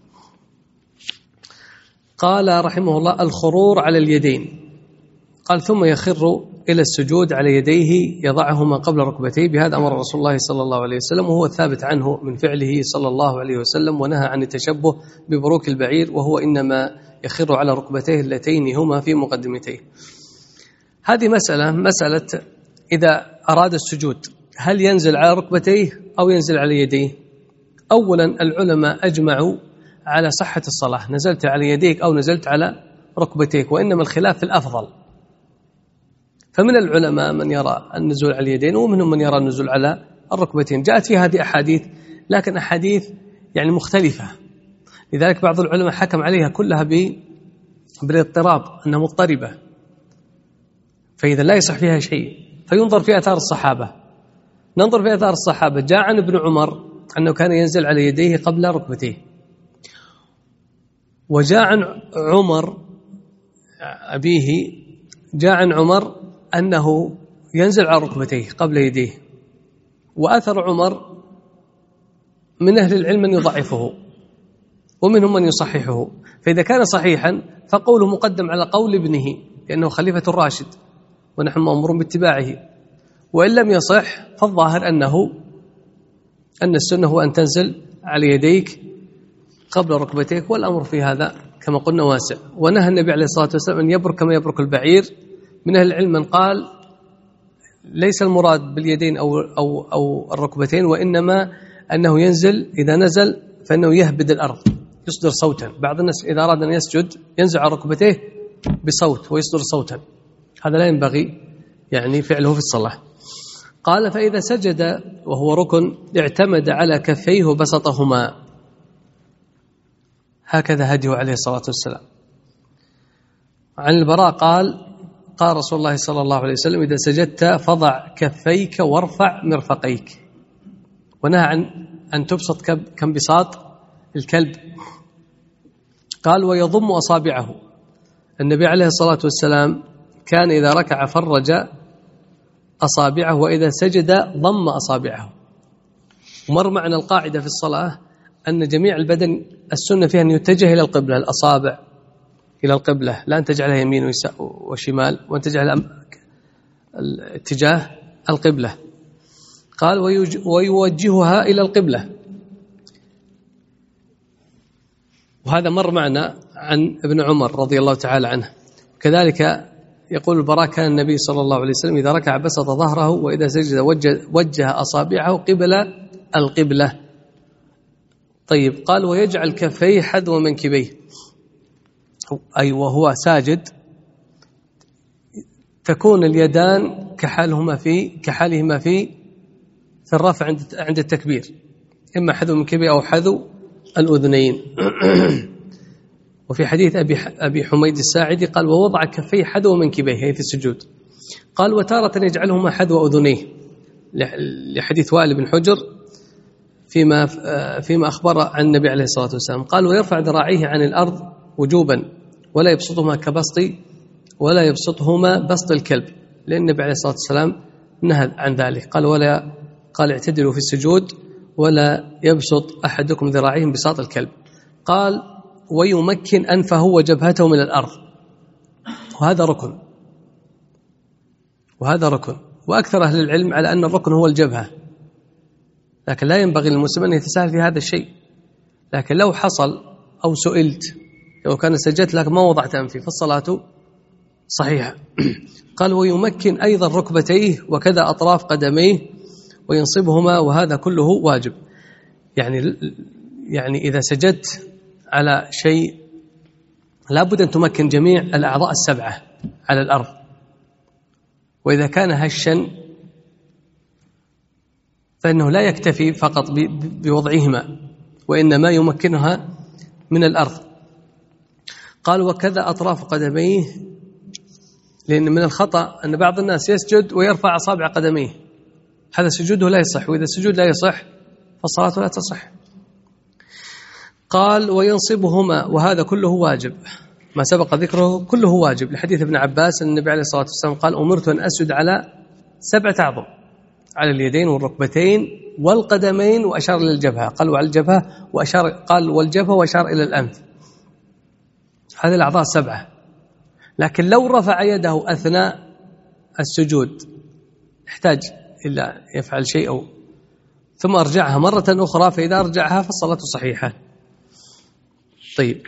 قال رحمه الله الخرور على اليدين، قال ثم يخر إلى السجود على يديه يضعهما قبل ركبتيه، بهذا أمر رسول الله صلى الله عليه وسلم، وهو الثابت عنه من فعله صلى الله عليه وسلم، ونهى عن التشبه ببروك البعير، وهو إنما يخر على ركبتيه اللتين هما في مقدمتيه. هذه مسألة مسألة إذا أراد السجود هل ينزل على ركبتيه أو ينزل على يديه؟ أولا العلماء أجمعوا على صحة الصلاة، نزلت على يديك أو نزلت على ركبتيك، وإنما الخلاف في الأفضل. فمن العلماء من يرى النزول على اليدين ومنهم من يرى النزول على الركبتين. جاءت في هذه أحاديث، لكن أحاديث يعني مختلفة، لذلك بعض العلماء حكم عليها كلها بالاضطراب، أنها مضطربة، فإذا لا يصح فيها شيء فينظر في آثار الصحابة. ننظر في آثار الصحابة. جاء عن ابن عمر أنه كان ينزل على يديه قبل ركبتيه، وجاء عن عمر أبيه جاء عن عمر أنه ينزل على ركبتيه قبل يديه. وأثر عمر من أهل العلم من يضعفه ومنهم من يصححه، فإذا كان صحيحا فقوله مقدم على قول ابنه لأنه خليفة الراشد ونحن مأمورون باتباعه، وإن لم يصح فالظاهر أنه أن السنة هو أن تنزل على يديك قبل ركبتيك، والأمر في هذا كما قلنا واسع. ونهى النبي عليه الصلاة والسلام أن يبرك كما يبرك البعير. من أهل العلم من قال ليس المراد باليدين أو, أو, أو الركبتين، وإنما أنه ينزل إذا نزل فإنه يهبد الأرض يصدر صوتا. بعض الناس إذا أراد أن يسجد ينزل على ركبتيه بصوت ويصدر صوتا، هذا لا ينبغي يعني فعله في الصلاة. قال فإذا سجد وهو ركن اعتمد على كفيه وبسطهما، هكذا هديه عليه الصلاة والسلام. عن البراء قال قال رسول الله صلى الله عليه وسلم إذا سجدت فضع كفيك وارفع مرفقيك، ونهى عن أن تبسط كانبساط الكلب. قال ويضم أصابعه. النبي عليه الصلاة والسلام كان إذا ركع فرج أصابعه، وإذا سجد ضم أصابعه. ومر معنا القاعدة في الصلاة أن جميع البدن السنة فيها أن يتجه إلى القبلة، الأصابع إلى القبلة، لا أن تجعلها يمين وشمال، وأن تجعل الاتجاه القبلة. قال ويوجهها إلى القبلة، وهذا مر معنا عن ابن عمر رضي الله تعالى عنه. كذلك يقول البراء كان النبي صلى الله عليه وسلم إذا ركع بسط ظهره، وإذا سجد وجه, وجه أصابعه قبل القبلة. طيب قال ويجعل كفيه حذو منكبيه، أي وهو ساجد تكون اليدان كحالهما في كحالهما في في الرفع عند عند التكبير، إما حذو منكبيه أو حذو الأذنين. وفي حديث أبي أبي حميد الساعدي قال ووضع كفيه حذو منكبيه في السجود. قال وتارة يجعلهما حذو أذنيه، لحديث وائل بن حجر فيما فيما أخبر عن النبي عليه الصلاة والسلام. قال ويرفع ذراعيه عن الأرض وجوبا ولا يبسطهما كبسط ولا يبسطهما بسط الكلب، لأن النبي عليه الصلاة والسلام نهى عن ذلك. قال ولا قال اعتدلوا في السجود ولا يبسط أحدكم ذراعيه بساط الكلب. قال ويمكن أنفه وجبهته من الأرض، وهذا ركن وهذا ركن وأكثر أهل العلم على أن الركن هو الجبهة، لكن لا ينبغي للمسلم أن يتساهل في هذا الشيء. لكن لو حصل أو سئلت لو كان سجدت لك ما وضعت أنفي فالصلاة صحيحة. قال ويمكن أيضا ركبتيه وكذا أطراف قدميه وينصبهما، وهذا كله واجب. يعني يعني إذا سجدت على شيء لابد أن تمكن جميع الأعضاء السبعة على الأرض، وإذا كان هشا فإنه لا يكتفي فقط بوضعهما، وإنما يمكنها من الأرض. قال وكذا أطراف قدميه، لأن من الخطأ أن بعض الناس يسجد ويرفع أصابع قدميه، هذا سجوده لا يصح، وإذا السجود لا يصح فالصلاة لا تصح. قال وينصبهما، وهذا كله واجب، ما سبق ذكره كله واجب، لحديث ابن عباس أن النبي عليه الصلاة والسلام قال أمرت أن أسجد على سبعة أعظم، على اليدين والركبتين والقدمين، وأشار إلى الجبهة. قال وعلى الجبهة وأشار قال والجبهة وأشار إلى الأنف. هذه الأعضاء السبعة. لكن لو رفع يده أثناء السجود يحتاج إلا يفعل شيء أو ثم أرجعها مرة أخرى، فإذا أرجعها فالصلاة صحيحة. طيب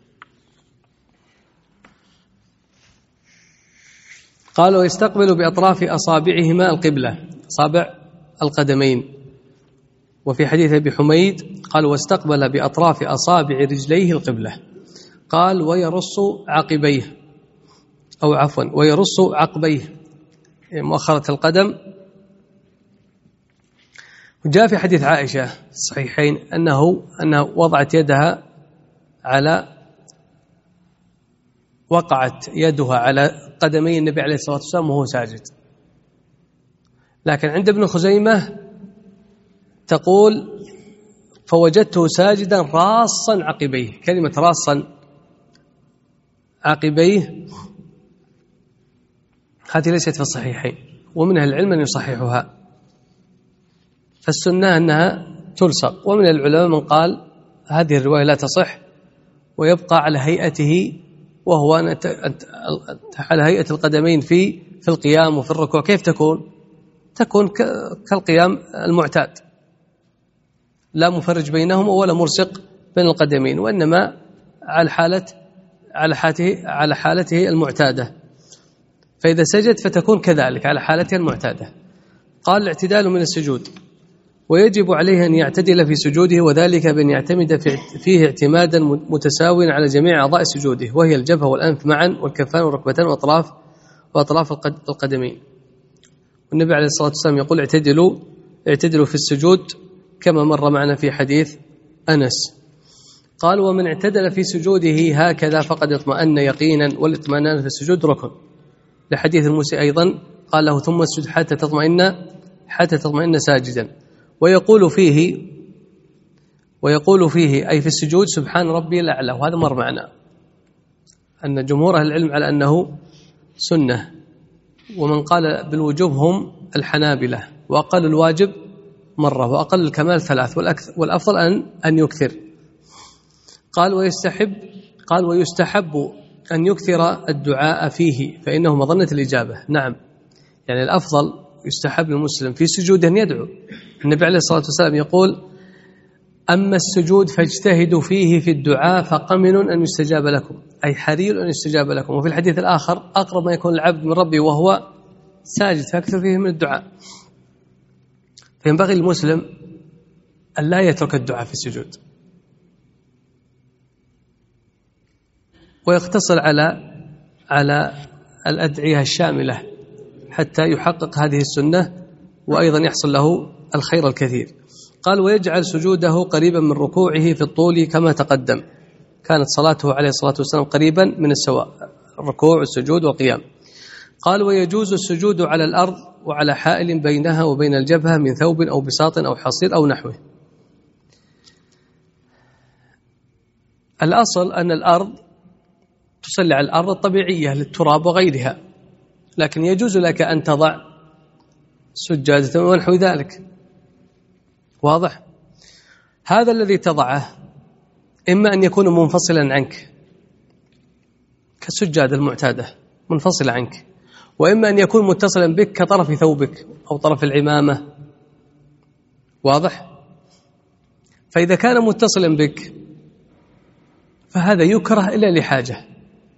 قال ويستقبل بأطراف أصابعهما القبلة، أصابع القدمين. وفي حديث أبي حميد قال واستقبل بأطراف أصابع رجليه القبلة. قال ويرص عقبيه أو عفوا ويرص عقبيه، مؤخرة القدم. وجاء في حديث عائشة الصحيحين أنه أنها وضعت يدها على وقعت يدها على قدمي النبي عليه الصلاة والسلام وهو ساجد. لكن عند ابن خزيمة تقول فوجدته ساجدا راصا عقبيه. كلمة راصا عقبيه هذه ليست في الصحيحين، ومن أهل العلم أن يصححها، فالسنة أنها تلصق. ومن العلماء من قال هذه الرواية لا تصح ويبقى على هيئته، وهو على هيئة القدمين في في القيام وفي الركوع. كيف تكون؟ تكون كالقيام المعتاد، لا مفرج بينهما ولا مرسق بين القدمين، وإنما على حالة على حالته على حالته المعتادة. فإذا سجد فتكون كذلك على حالته المعتادة. قال الاعتدال من السجود، ويجب عليه أن يعتدل في سجوده، وذلك بأن يعتمد فيه اعتمادا متساويا على جميع أعضاء سجوده، وهي الجبهة والأنف معا والكفان والركبتان وأطراف وأطراف القدمين. والنبي عليه الصلاة والسلام يقول اعتدلوا اعتدلوا في السجود كما مر معنا في حديث أنس. قال ومن اعتدل في سجوده هكذا فقد اطمأن يقينا، والاطمئنان في السجود ركن، لحديث الموسى أيضا قال له ثم اسجد حتى تطمئن حتى تطمئن ساجدا. ويقول فيه ويقول فيه أي في السجود سبحان ربي الأعلى، وهذا مر معنا أن جمهور أهل العلم على أنه سنة، ومن قال بالوجوب هم الحنابلة، وأقل الواجب مرة، وأقل الكمال ثلاث، والأفضل أن أن يكثر. قال ويستحب قال ويستحب أن يكثر الدعاء فيه فإنه مظنة الإجابة. نعم، يعني الأفضل يستحب للمسلم في سجوده أن يدعو. النبي عليه الصلاة والسلام يقول أما السجود فاجتهدوا فيه في الدعاء فقمن أن يستجاب لكم، أي حرير أن يستجاب لكم. وفي الحديث الآخر أقرب ما يكون العبد من ربه وهو ساجد، فاكثر فيه من الدعاء. فينبغي المسلم أن لا يترك الدعاء في السجود، ويقتصر على على الأدعية الشاملة حتى يحقق هذه السنة، وأيضا يحصل له الخير الكثير. قال ويجعل سجوده قريبا من ركوعه في الطول كما تقدم، كانت صلاته عليه الصلاة والسلام قريبا من السواء، الركوع والسجود والقيام. قال ويجوز السجود على الأرض وعلى حائل بينها وبين الجبهة من ثوب أو بساط أو حصير أو نحوه. الأصل أن الأرض تصلي على الأرض الطبيعية للتراب وغيرها، لكن يجوز لك أن تضع سجادة ونحو ذلك. واضح؟ هذا الذي تضعه إما أن يكون منفصلا عنك كالسجادة المعتادة منفصلة عنك، وإما أن يكون متصلا بك كطرف ثوبك أو طرف العمامة. واضح؟ فإذا كان متصلا بك فهذا يكره إلا لحاجة،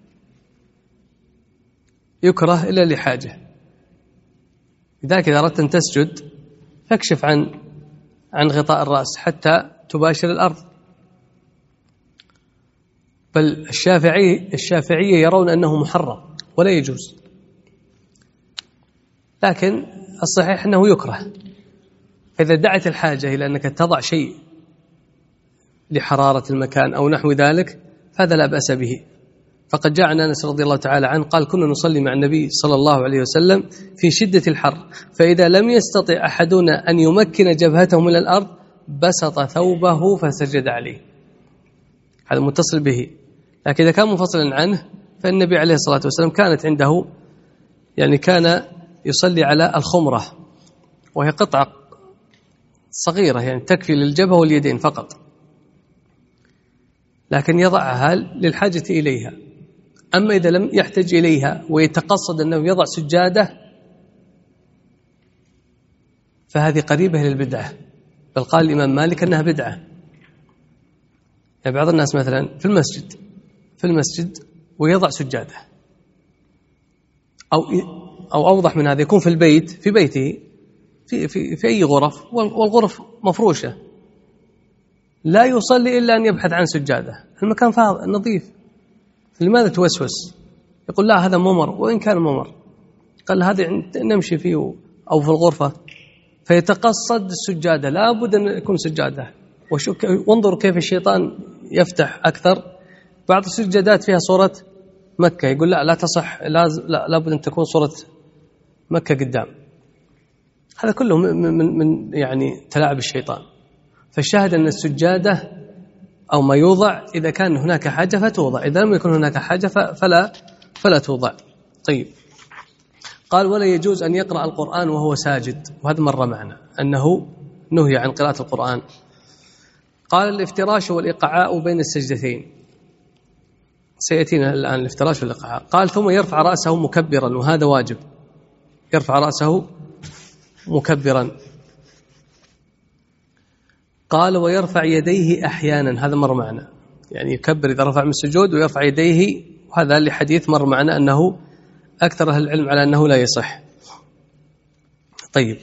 يكره إلا لحاجة. لذلك إذا أردت أن تسجد فاكشف عن عن غطاء الرأس حتى تباشر الأرض. بل الشافعي الشافعية يرون أنه محرم ولا يجوز، لكن الصحيح أنه يكره. إذا دعت الحاجة إلى أنك تضع شيء لحرارة المكان أو نحو ذلك فهذا لا بأس به. فقد جاء عن أنس رضي الله تعالى عنه قال كنا نصلي مع النبي صلى الله عليه وسلم في شدة الحر، فإذا لم يستطع أحدنا أن يمكن جبهته من الأرض بسط ثوبه فسجد عليه. هذا متصل به. لكن إذا كان منفصلا عنه فالنبي عليه الصلاة والسلام كانت عنده يعني كان يصلي على الخمرة، وهي قطعة صغيرة يعني تكفي للجبهة واليدين فقط، لكن يضعها للحاجة إليها. أما إذا لم يحتاج إليها ويتقصد أنه يضع سجادة فهذه قريبة للبدعة، بل قال الإمام مالك أنها بدعة. يعني بعض الناس مثلا في المسجد في المسجد ويضع سجادة، أو أو أوضح من هذا يكون في البيت في بيته في في في أي غرف والغرف مفروشة، لا يصلي إلا أن يبحث عن سجادة، المكان فاضي نظيف، لماذا توسوس؟ يقول لا هذا ممر، وإن كان ممر قال هذا نمشي فيه أو في الغرفة، فيتقصد السجادة، لا بد أن يكون سجادة. وانظروا كيف الشيطان يفتح أكثر. بعض السجادات فيها صورة مكة، يقول لا لا تصح، لا لابد أن تكون صورة مكة قدام. هذا كله من, من, من يعني تلاعب الشيطان. فالشاهد أن السجادة أو ما يوضع إذا كان هناك حاجة فتوضع، إذا لم يكن هناك حاجة فلا فلا توضع. طيب، قال ولا يجوز أن يقرأ القرآن وهو ساجد، وهذا مر معنا أنه نهي عن قراءة القرآن. قال الافتراش والإقعاء بين السجدتين، سيأتينا الآن الافتراش والإقعاء. قال ثم يرفع رأسه مكبرا، وهذا واجب، يرفع رأسه مكبرا. قال ويرفع يديه أحيانا، هذا مر معنا، يعني يكبر إذا رفع من السجود ويرفع يديه، وهذا لحديث مر معنا أنه أكثر أهل العلم على أنه لا يصح. طيب،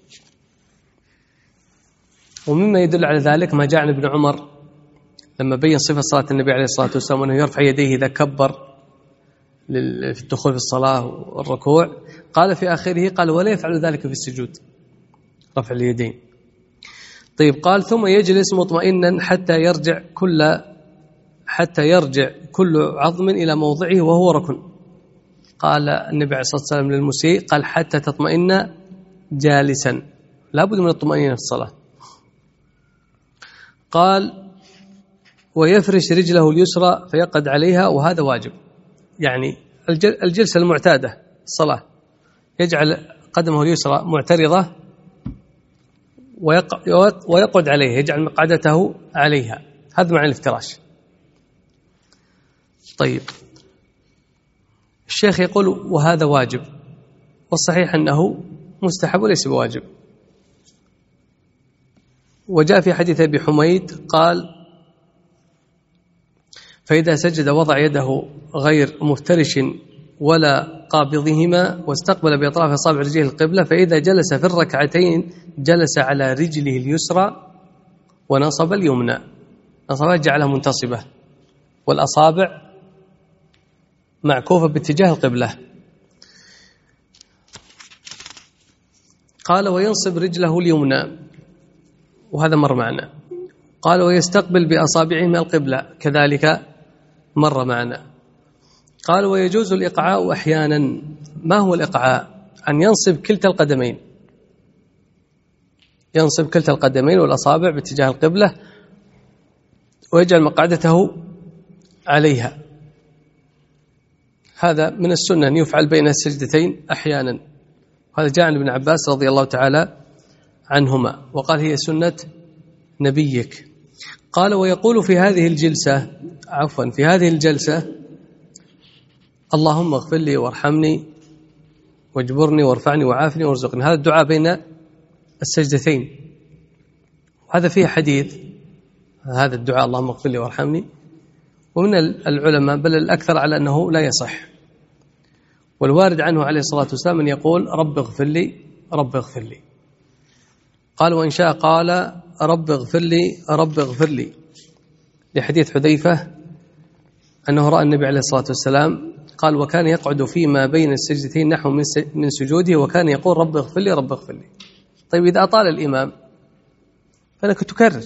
ومما يدل على ذلك ما جاء عن ابن عمر لما بين صفة صلاة النبي عليه الصلاة والسلام أنه يرفع يديه إذا كبر للدخول في الصلاة والركوع. قال في آخره قال ولا يفعل ذلك في السجود، رفع اليدين. طيب، قال ثم يجلس مطمئنا حتى يرجع كل حتى يرجع كل عظم إلى موضعه وهو ركن. قال النبي عليه الصلاة والسلام للمسيء قال حتى تطمئن جالسا، لا بد من الطمأنينة في الصلاة. قال ويفرش رجله اليسرى فيقعد عليها، وهذا واجب، يعني الجلسة المعتادة الصلاة، يجعل قدمه اليسرى معترضة ويقعد عليها، يجعل مقعدته عليها، هذا معنى الافتراش. طيب، الشيخ يقول وهذا واجب، والصحيح أنه مستحب وليس بواجب. وجاء في حديث أبي حميد قال فإذا سجد وضع يده غير مفترش ولا قابضهما واستقبل بأطراف أصابع رجله القبلة، فإذا جلس في الركعتين جلس على رجله اليسرى ونصب اليمنى، نصبها جعلها منتصبة والأصابع معكوفة باتجاه القبلة. قال وينصب رجله اليمنى، وهذا مر معنا. قال ويستقبل بأصابعه من القبلة، كذلك مر معنا. قال ويجوز الإقعاء أحيانا. ما هو الإقعاء؟ أن ينصب كلتا القدمين، ينصب كلتا القدمين والأصابع باتجاه القبلة ويجعل مقعدته عليها. هذا من السنة أن يفعل بين السجدتين أحيانا، هذا جاء عن ابن عباس رضي الله تعالى عنهما، وقال هي سنة نبيك. قال ويقول في هذه الجلسة عفوا في هذه الجلسة اللهم اغفر لي وارحمني واجبرني وارفعني وعافني وارزقني، هذا الدعاء بين السجدتين، وهذا فيه حديث هذا الدعاء اللهم اغفر لي وارحمني، ومن العلماء بل الأكثر على أنه لا يصح، والوارد عنه عليه الصلاة والسلام أن يقول رب اغفر لي رب اغفر لي. قال وإن شاء قال رب اغفر لي رب اغفر لي، لحديث حذيفة أنه رأى النبي عليه الصلاة والسلام قال وكان يقعد فيما بين السجدتين نحو من سجوده وكان يقول رب اغفر لي رب اغفر لي. طيب، إذا أطال الإمام فأنك تكرر،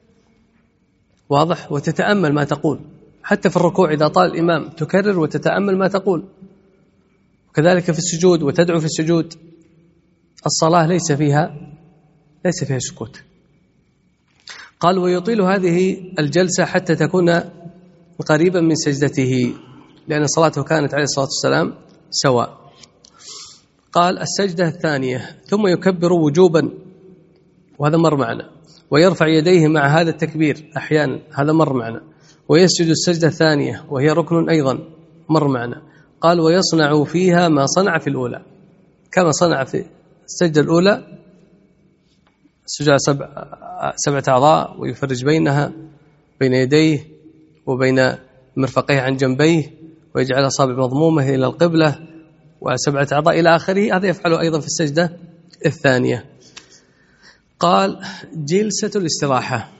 واضح، وتتأمل ما تقول، حتى في الركوع إذا طال الإمام تكرر وتتأمل ما تقول، وكذلك في السجود وتدعو في السجود. الصلاة ليس فيها ليس فيها سكوت. قال ويطيل هذه الجلسة حتى تكون قريبا من سجدته، لأن صلاته كانت عليه الصلاة والسلام سواء. قال السجدة الثانية ثم يكبر وجوبا، وهذا مر معنا، ويرفع يديه مع هذا التكبير أحيانا، هذا مر معنا، ويسجد السجدة الثانية وهي ركن أيضا، مر معنا. قال ويصنع فيها ما صنع في الأولى، كما صنع في السجدة الأولى، سجد سبع سبعة أعضاء ويفرج بينها بين يديه وبين مرفقيه عن جنبيه، ويجعل أصابع مضمومة إلى القبلة وسبعة أعضاء إلى آخره، هذا يفعله أيضا في السجدة الثانية. قال جلسة الاستراحة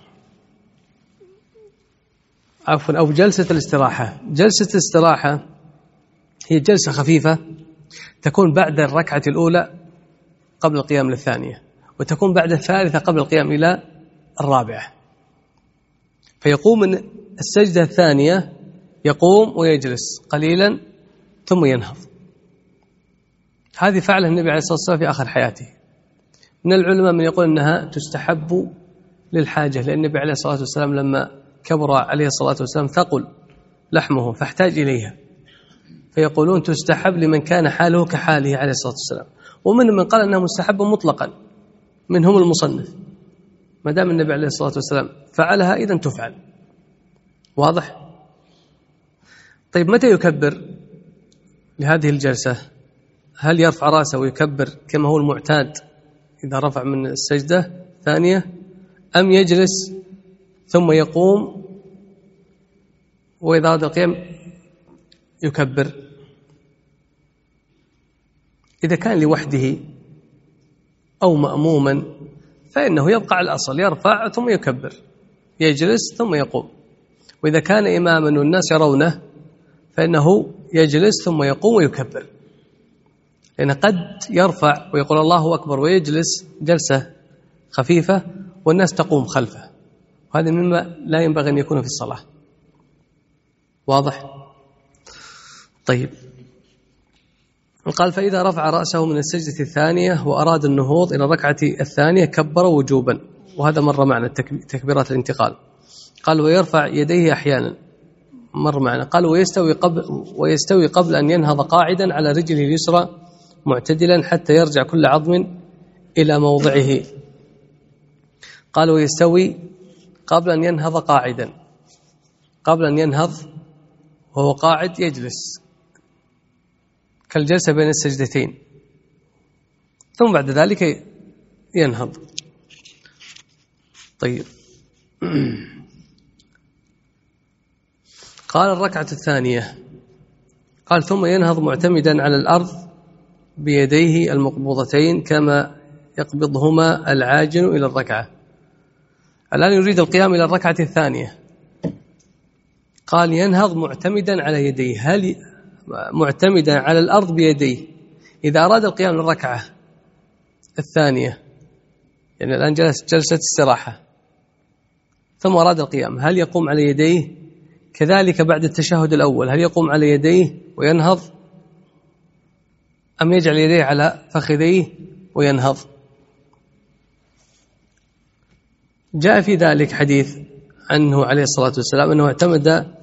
عفوا أو جلسة الاستراحة. جلسة الاستراحة هي جلسة خفيفة تكون بعد الركعة الأولى قبل القيام للثانية، وتكون بعد الثالثة قبل القيام إلى الرابعة. فيقوم من السجدة الثانية، يقوم ويجلس قليلا ثم ينهض. هذه فعلها النبي عليه الصلاة والسلام في آخر حياته. من العلماء من يقول أنها تستحب للحاجة، لأن النبي عليه الصلاة والسلام لما كبر عليه الصلاة والسلام ثقل لحمه فاحتاج إليها، فيقولون تستحب لمن كان حاله كحاله عليه الصلاة والسلام. ومن من قال أنها مستحبة مطلقا، منهم المصنف، ما دام النبي عليه الصلاة والسلام فعلها إذن تفعل. واضح؟ طيب متى يكبر لهذه الجلسة؟ هل يرفع رأسه ويكبر كما هو المعتاد إذا رفع من السجدة ثانية، أم يجلس ثم يقوم وإذا أراد القيام يكبر؟ إذا كان لوحده أو مأموما فإنه يبقى على الأصل، يرفع ثم يكبر، يجلس ثم يقوم. وإذا كان إماما والناس يرونه فإنه يجلس ثم يقوم ويكبر، لأن قد يرفع ويقول الله أكبر ويجلس جلسة خفيفة والناس تقوم خلفه، وهذا مما لا ينبغي أن يكون في الصلاة. واضح؟ طيب، قال فإذا رفع رأسه من السجدة الثانية وأراد النهوض إلى الركعة الثانية كبر وجوبا، وهذا مر معنا تكبيرات الانتقال. قال ويرفع يديه أحيانا، مر معنا. قال ويستوي قبل, ويستوي قبل أن ينهض قاعدا على رجله اليسرى معتدلا حتى يرجع كل عظم إلى موضعه. قال ويستوي قبل أن ينهض قاعدا، قبل أن ينهض وهو قاعد يجلس كالجلسة بين السجدتين، ثم بعد ذلك ينهض. طيب، قال الركعة الثانية، قال ثم ينهض معتمدا على الأرض بيديه المقبوضتين كما يقبضهما العاجن إلى الركعة. الآن يريد القيام إلى الركعة الثانية. قال ينهض معتمدا على يديه، هل معتمدا على الأرض بيديه؟ إذا أراد القيام للركعة الثانية، يعني الآن جلس جلسة استراحة ثم أراد القيام، هل يقوم على يديه؟ كذلك بعد التشهد الأول هل يقوم على يديه وينهض، أم يجعل يديه على فخذيه وينهض؟ جاء في ذلك حديث عنه عليه الصلاة والسلام أنه اعتمد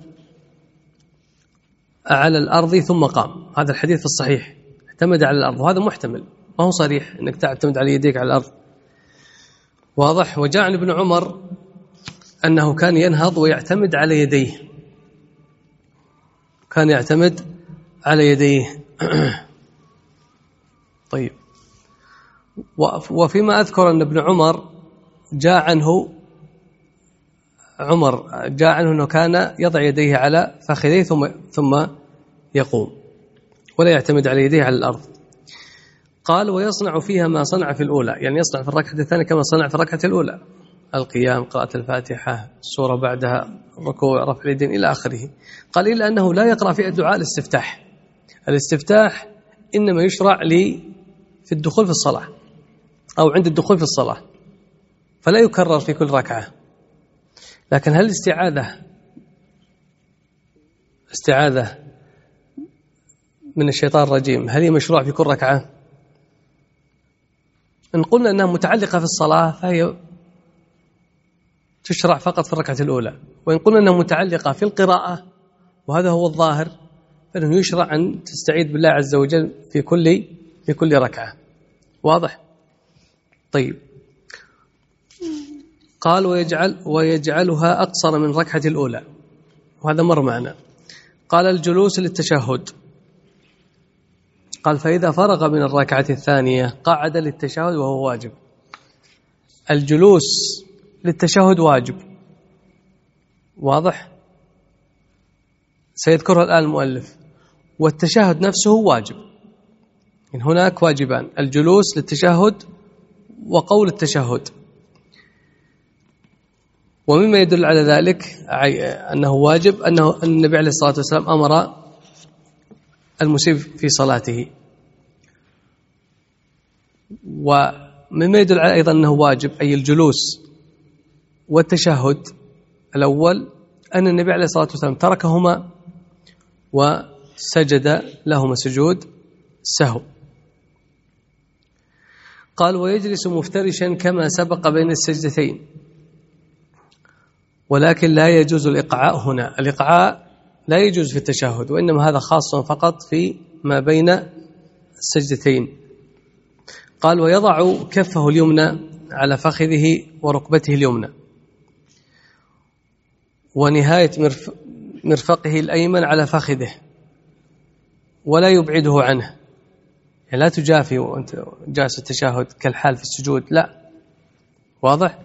على الأرض ثم قام. هذا الحديث الصحيح، اعتمد على الأرض، وهذا محتمل، ما هو صريح أنك تعتمد على يديك على الأرض. واضح؟ وجاء عن ابن عمر أنه كان ينهض ويعتمد على يديه، كان يعتمد على يديه. طيب، وفيما أذكر أن ابن عمر جاء عنه عمر جاء عنه أنه كان يضع يديه على فخذيه ثم ثم يقوم ولا يعتمد على يديه على الأرض. قال ويصنع فيها ما صنع في الأولى، يعني يصنع في الركعة الثانية كما صنع في الركعة الأولى، القيام، قراءة الفاتحة، السورة بعدها، الركوع، رفع اليدين إلى آخره. قال إلا أنه لا يقرأ في الدعاء الاستفتاح. الاستفتاح إنما يشرع لي في الدخول في الصلاة أو عند الدخول في الصلاة، فلا يكرر في كل ركعة. لكن هل الاستعاذة استعاذة من الشيطان الرجيم هل هي مشروع في كل ركعة؟ إن قلنا أنها متعلقة في الصلاة فهي تشرع فقط في الركعة الأولى، وإن قلنا أنها متعلقة في القراءة وهذا هو الظاهر فإنه يشرع أن تستعيذ بالله عز وجل في كل في كل ركعة. واضح؟ طيب، قال ويجعل ويجعلها أقصر من ركعة الأولى، وهذا مر معنا. قال الجلوس للتشهد، قال فإذا فرغ من الركعة الثانية قعد للتشهد وهو واجب. الجلوس للتشهد واجب، واضح؟ سيذكرها الآن المؤلف. والتشهد نفسه واجب، يعني هناك واجبان، الجلوس للتشهد وقول التشهد. ومما يدل على ذلك أنه واجب أنه النبي عليه الصلاة والسلام أمر المسيء في صلاته ومما يدل على أيضا أنه واجب أي الجلوس والتشهد الأول أن النبي عليه الصلاة والسلام تركهما وسجد لهما سجود سهو. قال ويجلس مفترشا كما سبق بين السجدتين، ولكن لا يجوز الإقعاء هنا. الإقعاء لا يجوز في التشهد، وإنما هذا خاص فقط في ما بين السجدتين. قال ويضع كفه اليمنى على فخذه وركبته اليمنى ونهاية مرفقه الأيمن على فخذه ولا يبعده عنه، يعني لا تجافي وأنت جالس التشهد كالحال في السجود، لا. واضح؟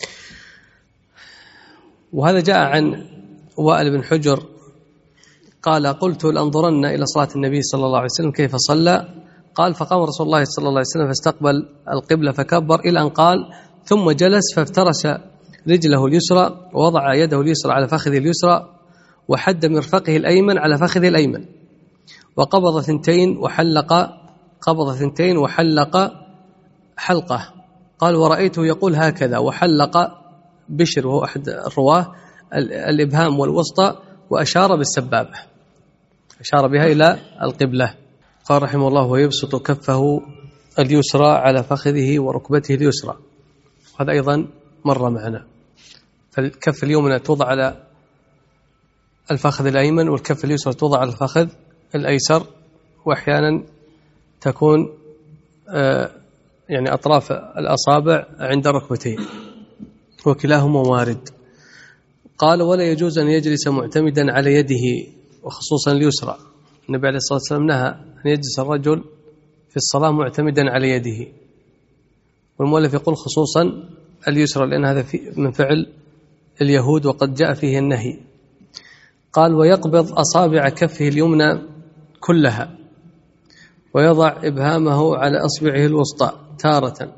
وهذا جاء عن وائل بن حجر قال قلت لأنظرن إلى صلاة النبي صلى الله عليه وسلم كيف صلى. قال فقام رسول الله صلى الله عليه وسلم فاستقبل القبلة فكبر إلى أن قال ثم جلس فافترس رجله اليسرى ووضع يده اليسرى على فخذه اليسرى وحد مرفقه الأيمن على فخذه الأيمن وقبض ثنتين وحلق قبض ثنتين وحلق حلقة. قال ورأيته يقول هكذا، وحلق بشر وهو أحد الرواه الإبهام والوسطى وأشار بالسبابة، أشار بها إلى القبلة. قال رحمه الله ويبسط كفه اليسرى على فخذه وركبته اليسرى، هذا أيضا مر معنا. فالكف اليمنى توضع على الفخذ الأيمن والكف اليسرى توضع على الفخذ الأيسر، وأحيانا تكون يعني أطراف الأصابع عند الركبتين، وكلاهما وارد. قال ولا يجوز أن يجلس معتمدا على يده وخصوصا اليسرى. النبي عليه الصلاة والسلام نهى أن يجلس الرجل في الصلاة معتمدا على يده، والمؤلف يقول خصوصا اليسرى لأن هذا من فعل اليهود وقد جاء فيه النهي. قال ويقبض أصابع كفه اليمنى كلها ويضع إبهامه على أصبعه الوسطى تارة،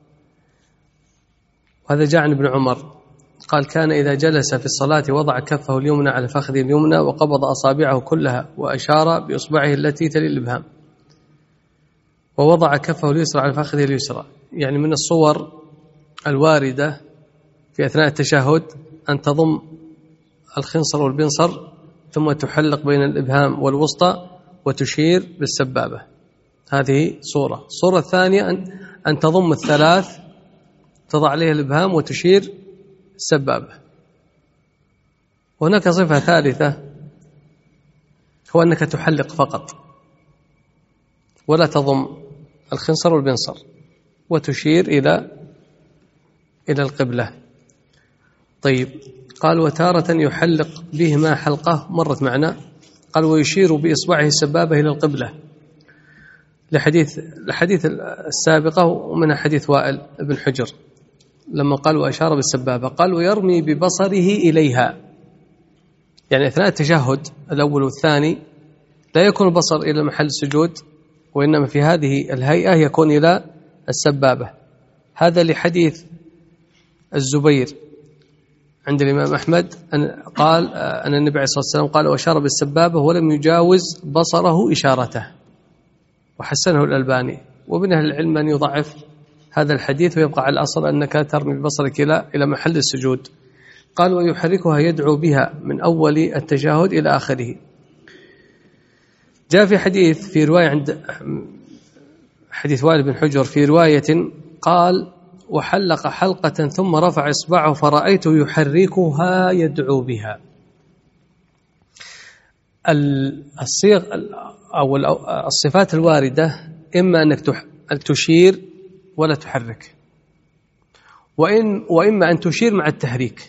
وهذا جاء عن ابن عمر قال كان إذا جلس في الصلاة وضع كفه اليمنى على فخذه اليمنى وقبض أصابعه كلها وأشار بإصبعه التي تلي الإبهام ووضع كفه اليسرى على فخذه اليسرى. يعني من الصور الواردة في أثناء التشهد أن تضم الخنصر والبنصر ثم تحلق بين الإبهام والوسطى وتشير بالسبابة، هذه صورة. الصورة الثانية أن أن تضم الثلاث تضع عليها الإبهام وتشير السبابة. وهناك صفة ثالثة هو أنك تحلق فقط ولا تضم الخنصر والبنصر وتشير إلى إلى القبلة. طيب قال وتارة يحلق بهما حلقة مرت معنا. قال ويشير بإصبعه السبابة إلى القبلة لحديث الحديث السابقة ومنها حديث وائل بن حجر لما قال وأشار بالسبابة. قال ويرمي ببصره إليها، يعني أثناء التشهد الأول والثاني لا يكون البصر إلى محل السجود، وإنما في هذه الهيئة يكون إلى السبابة. هذا لحديث الزبير عند الإمام أحمد أن قال أن النبي عليه الصلاة والسلام قال وأشار بالسبابة ولم يجاوز بصره إشارته، وحسنه الألباني. ومن أهل العلم من يضعف هذا الحديث ويبقى على الأصل أنك ترمي ببصرك إلى إلى محل السجود. قال ويحركها يدعو بها من أول التشهد إلى آخره. جاء في حديث في رواية عند حديث وائل بن حجر في رواية قال وحلق حلقة ثم رفع إصبعه فرأيته يحركها يدعو بها. الصيغ أو الصفات الواردة إما أنك تشير ولا تحرك، وإن وإما أن تشير مع التحريك،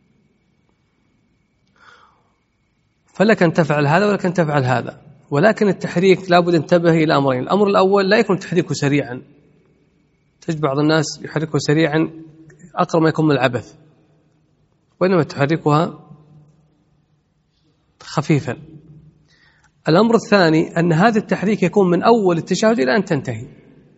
فلك أن تفعل هذا ولك أن تفعل هذا. ولكن التحريك لابد أن تنتبه إلى أمرين. الأمر الأول لا يكون تحريكه سريعا، تجد بعض الناس يحركه سريعا أقرب ما يكون من العبث، وإنما تحركها خفيفا. الأمر الثاني أن هذا التحريك يكون من أول التشهد إلى أن تنتهي.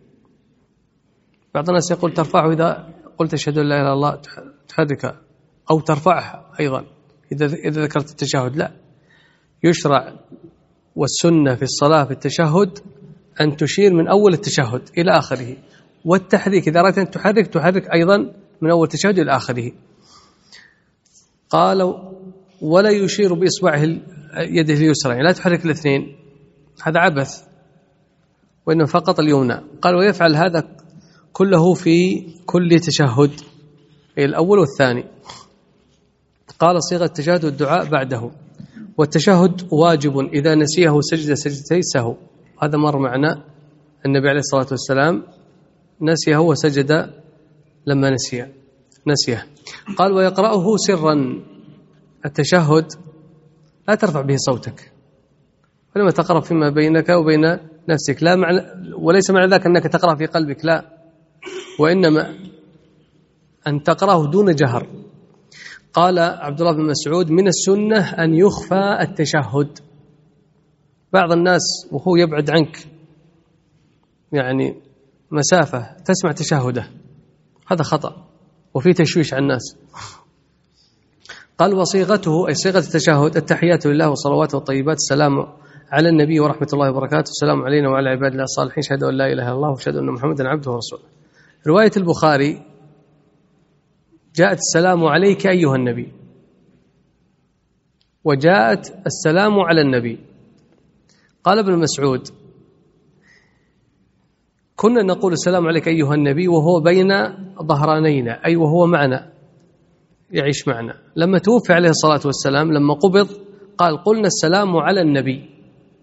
بعض الناس يقول ترفعه إذا قلت أشهد أن لا إله إلا الله تحركها، أو ترفعها أيضا إذا إذا ذكرت التشهد. لا، يشرع والسنة في الصلاة في التشهد أن تشير من أول التشهد إلى آخره، والتحريك إذا أردت أن تحرك تحرك أيضا من أول تشهد إلى آخره. قال ولا يشير بإصبعه يده اليسرى، يعني لا تحرك الاثنين، هذا عبث، وإنه فقط اليمنى. قال ويفعل هذا كله في كل تشهد، الأول والثاني. قال صيغة التشهد والدعاء بعده، والتشهد واجب إذا نسيه سجد سجدتي سهو. هذا مر معنا النبي عليه الصلاة والسلام نسيه وسجد لما نسيه نسيه. قال ويقرأه سرا، التشهد لا ترفع به صوتك، ولما تقرأ فيما بينك وبين نفسك، لا معنى وليس معنى ذلك أنك تقرأ في قلبك، لا، وإنما أن تقرأه دون جهر. قال عبد الله بن مسعود من السنة أن يخفى التشهد. بعض الناس وهو يبعد عنك يعني مسافة تسمع تشهده، هذا خطأ وفي تشويش على الناس. قال وصيغته أي صيغة التشهد التحيات لله والصلوات والطيبات، السلام على النبي ورحمة الله وبركاته، السلام علينا وعلى عباد الله الصالحين، شهد أن لا إله إلا الله وشهد أن محمدا عبده ورسوله. رواية البخاري جاءت السلام عليك أيها النبي، وجاءت السلام على النبي. قال ابن مسعود كنا نقول السلام عليك أيها النبي وهو بين ظهرانينا، أي وهو معنا يعيش معنا. لما توفي عليه الصلاة والسلام لما قبض قال قلنا السلام على النبي.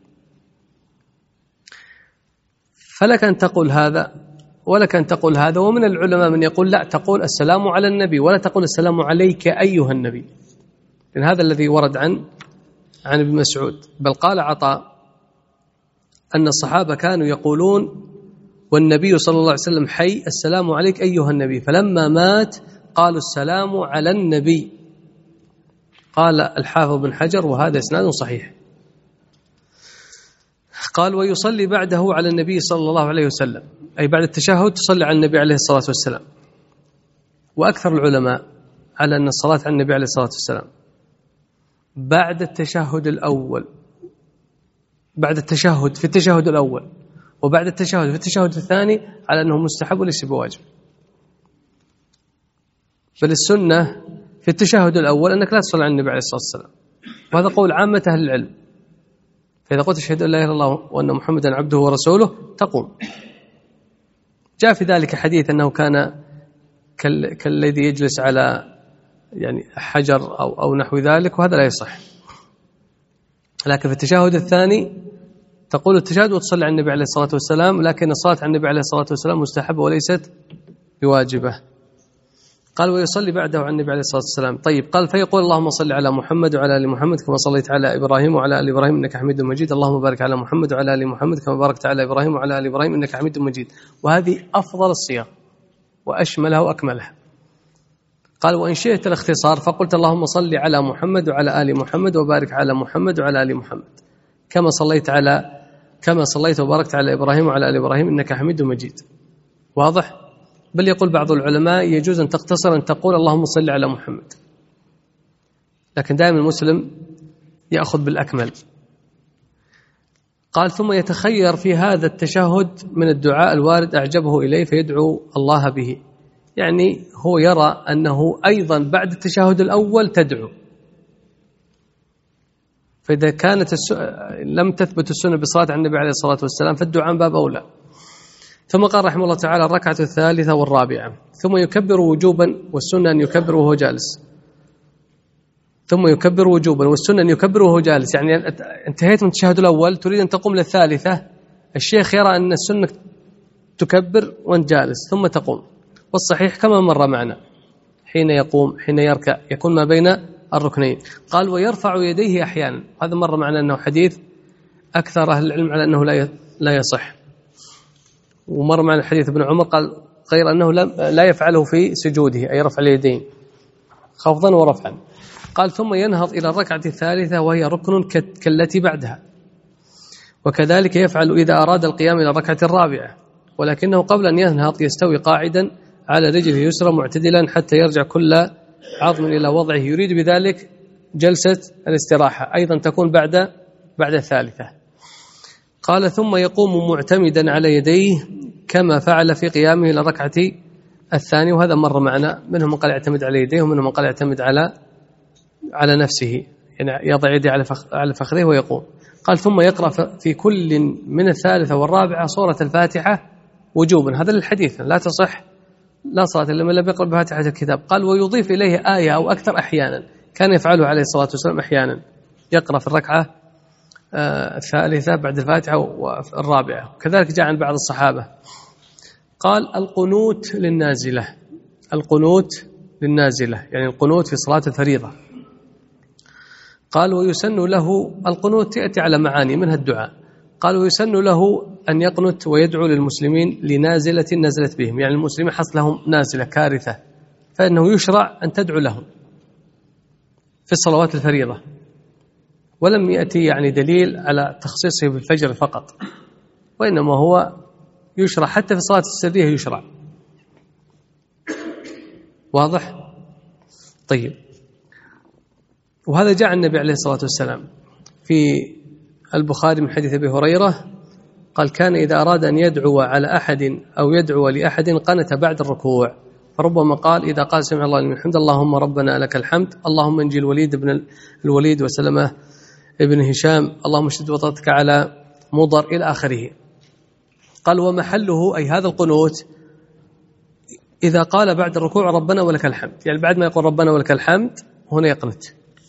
فلك أن تقول هذا ولك أن تقول هذا، ومن العلماء من يقول لا، تقول السلام على النبي ولا تقول السلام عليك أيها النبي، لأن هذا الذي ورد عن عن ابن مسعود. بل قال عطاء أن الصحابة كانوا يقولون والنبي صلى الله عليه وسلم حي السلام عليك أيها النبي، فلما مات قالوا السلام على النبي. قال الحافظ بن حجر وهذا إسناد صحيح. قال ويصلي بعده على النبي صلى الله عليه وسلم، أي بعد التشهد تصلي على النبي عليه الصلاة والسلام. وأكثر العلماء على أن الصلاة على النبي عليه الصلاة والسلام بعد التشهد الأول، بعد التشهد في التشهد الأول وبعد التشهد في التشهد الثاني على أنه مستحب وليس بواجب. بل السنة في التشهد الأول أنك لا تصلي على النبي عليه الصلاة والسلام، وهذا قول عامة أهل العلم. فإذا قلت أشهد أن لا إله إلا الله وأن محمدا عبده ورسوله تقوم. جاء في ذلك حديث أنه كان كالذي يجلس على يعني حجر أو أو نحو ذلك، وهذا لا يصح. لكن في التشهد الثاني تقول التشهد وتصلي على النبي عليه الصلاة والسلام، لكن الصلاة على النبي عليه الصلاة والسلام مستحبة وليست بواجبة. قال ويصلي بعده على النبي عليه الصلاة والسلام. طيب قال فيقول اللهم صل على محمد وعلى آل محمد كما صليت على إبراهيم وعلى آل إبراهيم إنك حميد مجيد، اللهم بارك على محمد وعلى آل محمد كما باركت على إبراهيم وعلى آل إبراهيم إنك حميد مجيد. وهذه أفضل الصيغ وأشملها وأكملها. قال وإن شئت الاختصار فقلت اللهم صل على محمد وعلى آل محمد وبارك على محمد وعلى آل محمد كما صليت على كما صليت وباركت على إبراهيم وعلى آل إبراهيم إنك حميد مجيد. واضح؟ بل يقول بعض العلماء يجوز أن تقتصر أن تقول اللهم صل على محمد، لكن دائما المسلم يأخذ بالأكمل. قال ثم يتخير في هذا التشهد من الدعاء الوارد أعجبه إليه فيدعو الله به، يعني هو يرى أنه أيضا بعد التشهد الأول تدعو. فإذا كانت الس... لم تثبت السنة بصلاة على النبي عليه الصلاة والسلام فالدعاء باب أولى. ثم قال رحمه الله تعالى الركعة الثالثة والرابعة ثم يكبر وجوبا، والسنة أن يكبر وهو جالس. ثم يكبر وجوبا والسنة أن يكبر وهو جالس، يعني انتهيت من التشهد الأول تريد أن تقوم للثالثة، الشيخ يرى أن السنة تكبر وأنت جالس ثم تقوم، والصحيح كما مر معنا حين يقوم حين يركع يكون ما بين الركنين. قال ويرفع يديه أحيانا، هذا مر معنا أنه حديث أكثر أهل العلم على أنه لا يصح، ومر معنا حديث ابن عمر قال غير أنه لا يفعله في سجوده أي رفع اليدين خفضا ورفعا. قال ثم ينهض إلى الركعة الثالثة وهي ركن كالتي بعدها، وكذلك يفعل إذا أراد القيام إلى الركعة الرابعة، ولكنه قبل أن ينهض يستوي قاعدا على رجله اليسرى معتدلا حتى يرجع كل عظم إلى وضعه، يريد بذلك جلسة الاستراحة أيضا تكون بعد بعد الثالثة. قال ثم يقوم معتمدا على يديه كما فعل في قيامه للركعة الثانية. وهذا مر معنا، منهم من قال يعتمد على يديه ومنهم من قال يعتمد على على نفسه، يعني يضع يديه على على فخذه ويقوم. قال ثم يقرأ في كل من الثالثة والرابعة سورة الفاتحة وجوبا. هذا الحديث لا تصح لا صلاة إلا من لم يقرأ بفاتحة الكتاب. قال ويضيف إليه آية أو أكثر أحيانا، كان يفعله عليه الصلاة والسلام أحيانا، يقرأ في الركعة الثالثة بعد الفاتحة والرابعة. كذلك جاء عن بعض الصحابة. قال القنوت للنازلة، القنوت للنازلة يعني القنوت في صلاة الفريضة. قال ويسن له القنوت يأتي على معاني منها الدعاء. قال ويسن له أن يقنت ويدعو للمسلمين لنازلة نزلت بهم، يعني المسلمين حصل لهم نازلة كارثة، فإنه يشرع أن تدعو لهم في الصلوات الفريضة. ولم يأتي يعني دليل على تخصيصه بالفجر فقط، وإنما هو يشرع حتى في الصلاة السرية يشرع. واضح؟ طيب. وهذا جاء عن النبي عليه الصلاة والسلام في البخاري من حديث أبي هريرة قال كان إذا أراد أن يدعو على أحد أو يدعو لأحد قنت بعد الركوع، فربما قال إذا قال سمع الله لمن حمده اللهم ربنا لك الحمد، اللهم انجي الوليد بن الوليد وسلمة ابن هشام، اللهم اشدد وطأتك على مضر إلى آخره. قال ومحله أي هذا القنوت إذا قال بعد الركوع ربنا ولك الحمد، يعني بعد ما يقول ربنا ولك الحمد هنا يقنت.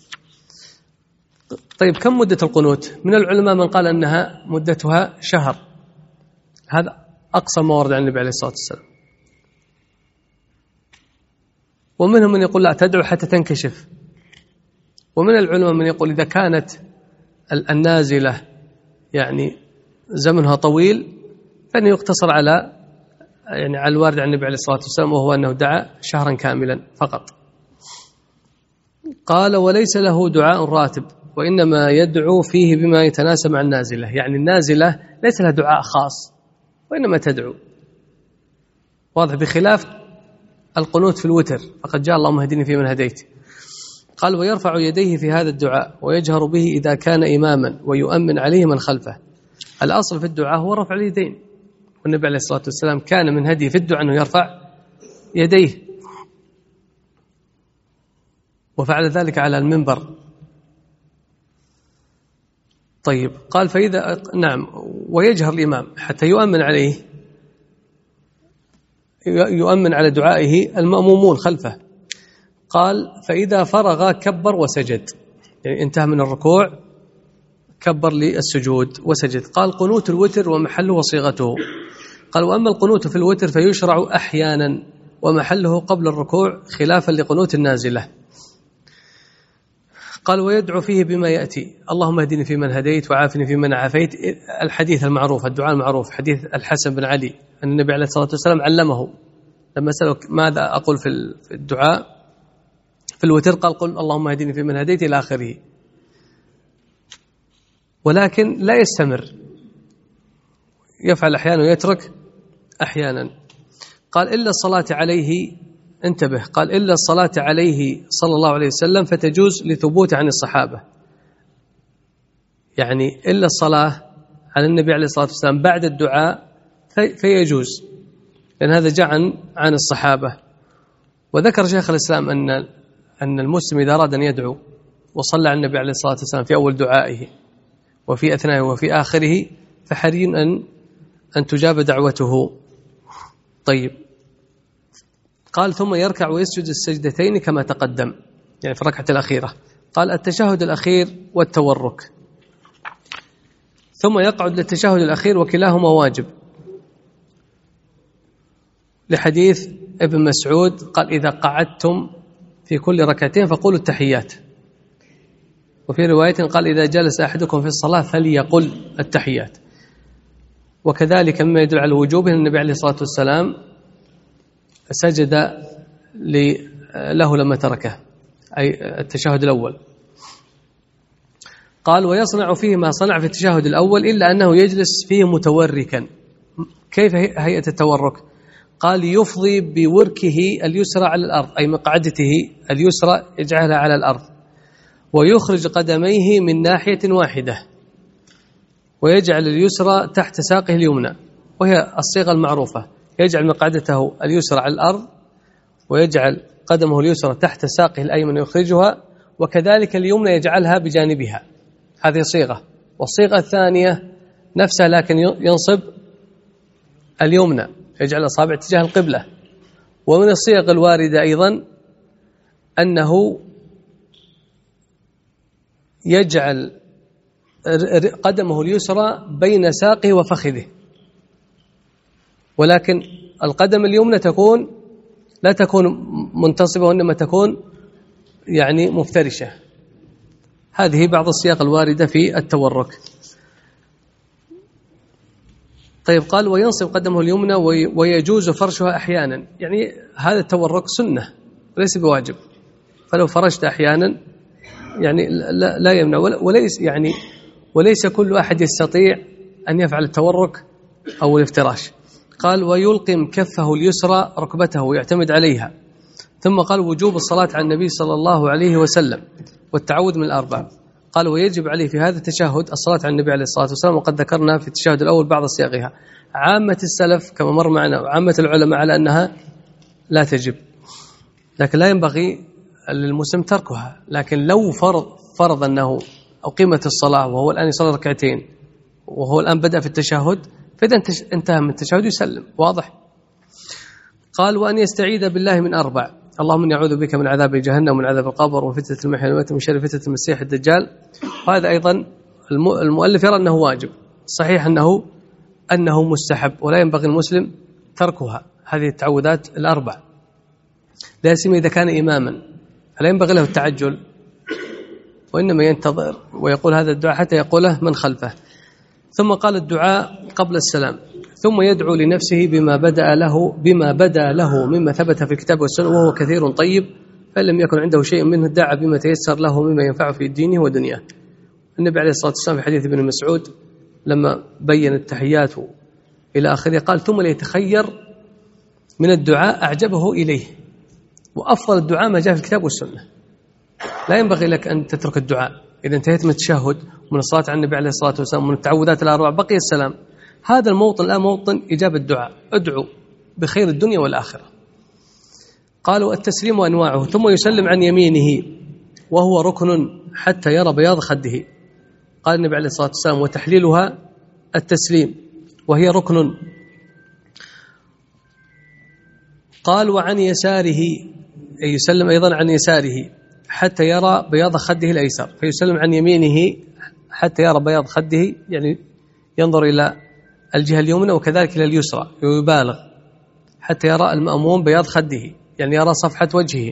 طيب كم مدة القنوت؟ من العلماء من قال أنها مدتها شهر، هذا أقصى ما ورد عن النبي عليه الصلاة والسلام. ومنهم من يقول لا تدعو حتى تنكشف. ومن العلماء من يقول إذا كانت النازلة يعني زمنها طويل فإنه يقتصر على يعني على الوارد عن النبي عليه الصلاة والسلام، وهو أنه دعا شهرا كاملا فقط. قال وليس له دعاء راتب، وإنما يدعو فيه بما يتناسب مع النازلة، يعني النازلة ليس لها دعاء خاص وإنما تدعو. واضح؟ بخلاف القنوت في الوتر فقد جاء اللهم اهدني فيمن هديت. قال ويرفع يديه في هذا الدعاء ويجهر به إذا كان إماما ويؤمن عليه من خلفه. الأصل في الدعاء هو رفع اليدين، والنبي عليه الصلاة والسلام كان من هديه في الدعاء أنه يرفع يديه، وفعل ذلك على المنبر. طيب قال فإذا نعم ويجهر الإمام حتى يؤمن عليه، يؤمن على دعائه المأمومون خلفه. قال فإذا فرغ كبر وسجد، يعني انتهى من الركوع كبر للسجود وسجد. قال قنوت الوتر ومحله وصيغته. قال وأما القنوت في الوتر فيشرع أحيانا ومحله قبل الركوع خلافا لقنوت النازلة. قال ويدعو فيه بما يأتي اللهم اهدني فيمن هديت وعافني فيمن عافيت، الحديث المعروف الدعاء المعروف حديث الحسن بن علي أن النبي عليه الصلاة والسلام علمه لما سأله ماذا أقول في الدعاء في الوتر قال قل اللهم اهدني فيمن هديت إلى آخره. ولكن لا يستمر، يفعل أحيانا ويترك أحيانا. قال إلا الصلاة عليه، انتبه، قال إلا الصلاة عليه صلى الله عليه وسلم فتجوز لثبوت عن الصحابة، يعني إلا الصلاة على النبي عليه الصلاة والسلام بعد الدعاء فيجوز، لأن هذا جاء عن عن الصحابة. وذكر شيخ الإسلام أن أن المسلم إذا أراد أن يدعو وصلى على النبي عليه الصلاة والسلام في أول دعائه وفي أثنائه وفي آخره فحري أن أن تجاب دعوته. طيب قال ثم يركع ويسجد السجدتين كما تقدم، يعني في الركعة الأخيرة. قال التشهد الأخير والتورك، ثم يقعد للتشهد الأخير وكلاهما واجب، لحديث ابن مسعود قال إذا قعدتم في كل ركعتين فقولوا التحيات. وفي رواية قال إذا جلس أحدكم في الصلاة فليقل التحيات. وكذلك مما يدل على وجوبه النبي عليه الصلاة والسلام سجد له لما تركه، أي التشهد الأول. قال ويصنع فيه ما صنع في التشهد الأول إلا أنه يجلس فيه متوركا. كيف هيئة التورك؟ قال يفضي بوركه اليسرى على الأرض، أي مقعدته اليسرى يجعلها على الأرض، ويخرج قدميه من ناحية واحدة ويجعل اليسرى تحت ساقه اليمنى، وهي الصيغة المعروفة، يجعل مقعدته اليسرى على الأرض ويجعل قدمه اليسرى تحت ساقه الأيمن ويخرجها، وكذلك اليمنى يجعلها بجانبها. هذه صيغة. والصيغة الثانية نفسها لكن ينصب اليمنى، يجعل الأصابع تجاه القبلة. ومن الصيغ الواردة أيضا أنه يجعل قدمه اليسرى بين ساقه وفخذه، ولكن القدم اليمنى تكون لا تكون منتصبة وإنما تكون يعني مفترشة. هذه بعض الصيغ الواردة في التورك. طيب قال وينصب قدمه اليمنى ويجوز فرشها أحيانا، يعني هذا التورك سنة وليس بواجب، فلو فرشت أحيانا يعني لا, لا يمنع، وليس يعني وليس كل أحد يستطيع أن يفعل التورك أو الافتراش. قال ويلقم كفه اليسرى ركبته ويعتمد عليها. ثم قال وجوب الصلاة على النبي صلى الله عليه وسلم والتعوذ من الأربع. قال ويجب عليه في هذا التشهد الصلاة على النبي عليه الصلاة والسلام، وقد ذكرنا في التشهد الأول بعض صيغها. عامة السلف كما مر معنا وعامة العلماء على أنها لا تجب، لكن لا ينبغي للمسلم تركها. لكن لو فرض فرض أنه أقيمت الصلاة وهو الآن يصلي ركعتين وهو الآن بدأ في التشهد، فإذا انتهى من التشهد يسلم. واضح؟ قال وأن يستعيذ بالله من أربع. اللهم إني أعوذ بك من عذاب جهنم ومن عذاب القبر ومن فتنة المحيا والممات ومن شر فتنة المسيح الدجال. وهذا أيضا المؤلف يرى أنه واجب، صحيح أنه أنه مستحب ولا ينبغي المسلم تركها، هذه التعوذات الأربع، لا سيما إذا كان إماما فلا ينبغي له التعجل، وإنما ينتظر ويقول هذا الدعاء حتى يقوله من خلفه. ثم قال الدعاء قبل السلام، ثم يدعو لنفسه بما بدأ له بما بدأ له مما ثبت في الكتاب والسنة وهو كثير طيب، فإن لم يكن عنده شيء منه دعا بما تيسر له مما ينفعه في دينه ودنياه. النبي عليه الصلاة والسلام في حديث ابن مسعود لما بين التحيات إلى آخره قال ثم ليتخير من الدعاء أعجبه إليه، وأفضل الدعاء ما جاء في الكتاب والسنة. لا ينبغي لك أن تترك الدعاء إذا انتهيت من التشهد ومن الصلاة على النبي عليه الصلاة والسلام ومن التعوذات الأربع بقي السلام. هذا الموطن الآن موطن إجابة الدعاء، ادعو بخير الدنيا والآخرة. قالوا التسليم وأنواعه. ثم يسلم عن يمينه وهو ركن حتى يرى بياض خده. قال النبي عليه الصلاة والسلام وتحليلها التسليم وهي ركن. قال وعن يساره، أي يسلم أيضا عن يساره حتى يرى بياض خده الأيسر، فيسلم عن يمينه حتى يرى بياض خده، يعني ينظر إلى الجهة اليمنى وكذلك إلى اليسرى، ويبالغ حتى يرى المأموم بياض خده، يعني يرى صفحة وجهه.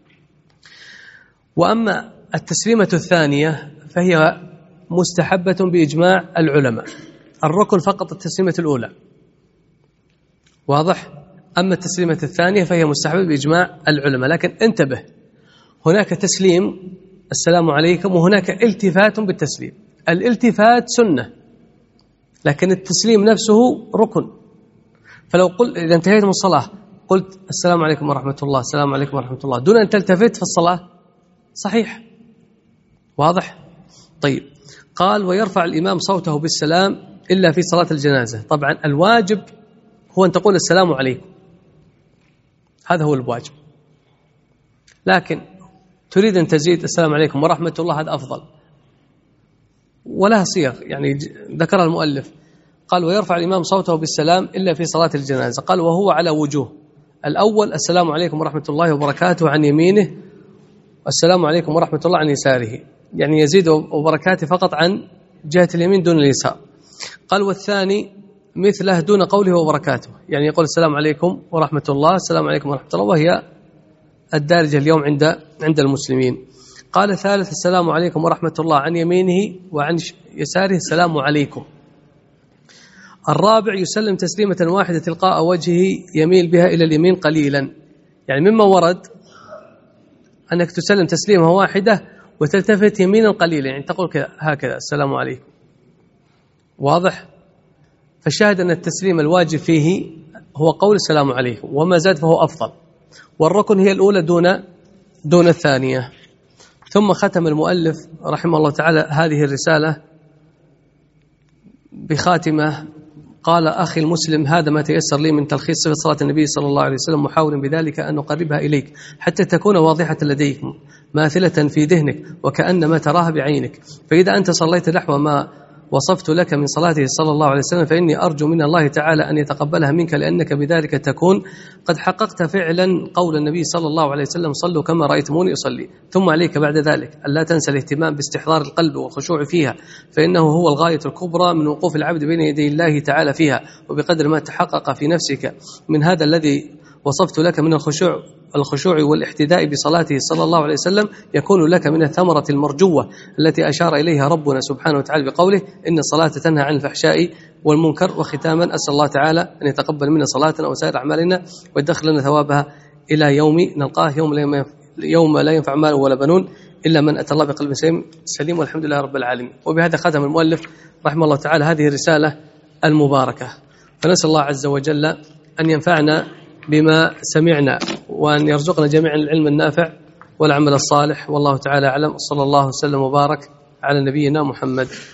وأما التسليمة الثانية فهي مستحبة بإجماع العلماء، الركن فقط التسليمة الأولى. واضح؟ أما التسليمة الثانية فهي مستحبة بإجماع العلماء، لكن انتبه، هناك تسليم السلام عليكم وهناك التفات بالتسليم. الالتفات سنة، لكن التسليم نفسه ركن. فلو قل إذا انتهيت من الصلاة قلت السلام عليكم ورحمة الله السلام عليكم ورحمة الله دون أن تلتفت في الصلاة صحيح. واضح؟ طيب. قال ويرفع الإمام صوته بالسلام إلا في صلاة الجنازة. طبعا الواجب هو أن تقول السلام عليكم، هذا هو الواجب، لكن تريد أن تزيد السلام عليكم ورحمة الله هذا أفضل، ولها صيغ يعني ذكرها المؤلف. قال ويرفع الإمام صوته بالسلام إلا في صلاة الجنازة. قال وهو على وجوه. الأول السلام عليكم ورحمة الله وبركاته عن يمينه، والسلام عليكم ورحمة الله عن يساره، يعني يزيد وبركاته فقط عن جهة اليمين دون اليسار. قال والثاني مثله دون قوله وبركاته، يعني يقول السلام عليكم ورحمة الله السلام عليكم ورحمة الله، وهي الدارجة اليوم عند عند المسلمين. قال الثالث السلام عليكم ورحمة الله عن يمينه وعن يساره السلام عليكم. الرابع يسلم تسليمة واحدة تلقاء وجهه يميل بها إلى اليمين قليلا، يعني مما ورد أنك تسلم تسليمة واحدة وتلتفت يمينا قليلا، يعني تقول كذا هكذا السلام عليكم. واضح؟ فالشاهد أن التسليم الواجب فيه هو قول السلام عليكم، وما زاد فهو أفضل، والركن هي الأولى دون دون الثانية. ثم ختم المؤلف رحمه الله تعالى هذه الرسالة بخاتمة قال أخي المسلم هذا ما تيسر لي من تلخيص صفة صلاة النبي صلى الله عليه وسلم، محاول بذلك أن نقربها إليك حتى تكون واضحة لديك ماثلة في ذهنك وكأنما تراها بعينك. فإذا أنت صليت نحو ما وصفت لك من صلاته صلى الله عليه وسلم فإني أرجو من الله تعالى أن يتقبلها منك، لأنك بذلك تكون قد حققت فعلا قول النبي صلى الله عليه وسلم صلوا كما رأيتموني أصلي. ثم عليك بعد ذلك ألا تنسى الاهتمام باستحضار القلب والخشوع فيها، فإنه هو الغاية الكبرى من وقوف العبد بين يدي الله تعالى فيها. وبقدر ما تحقق في نفسك من هذا الذي وصفت لك من الخشوع الخشوع والاحتداء بصلاته صلى الله عليه وسلم يكون لك من الثمرة المرجوة التي أشار إليها ربنا سبحانه وتعالى بقوله إن الصلاة تنهى عن الفحشاء والمنكر. وختاما أسأل الله تعالى أن يتقبل منا صلاتنا وسائر أعمالنا ويدخل لنا ثوابها إلى يوم نلقاه، يوم لا يوم لا ينفع مال ولا بنون إلا من أتى الله بقلب سليم، والحمد لله رب العالمين. وبهذا ختم المؤلف رحمه الله تعالى هذه الرسالة المباركة، فنسأل الله عز وجل أن ينفعنا بما سمعنا وأن يرزقنا جميعا العلم النافع والعمل الصالح، والله تعالى أعلم. صلى الله وسلم وبارك على نبينا محمد.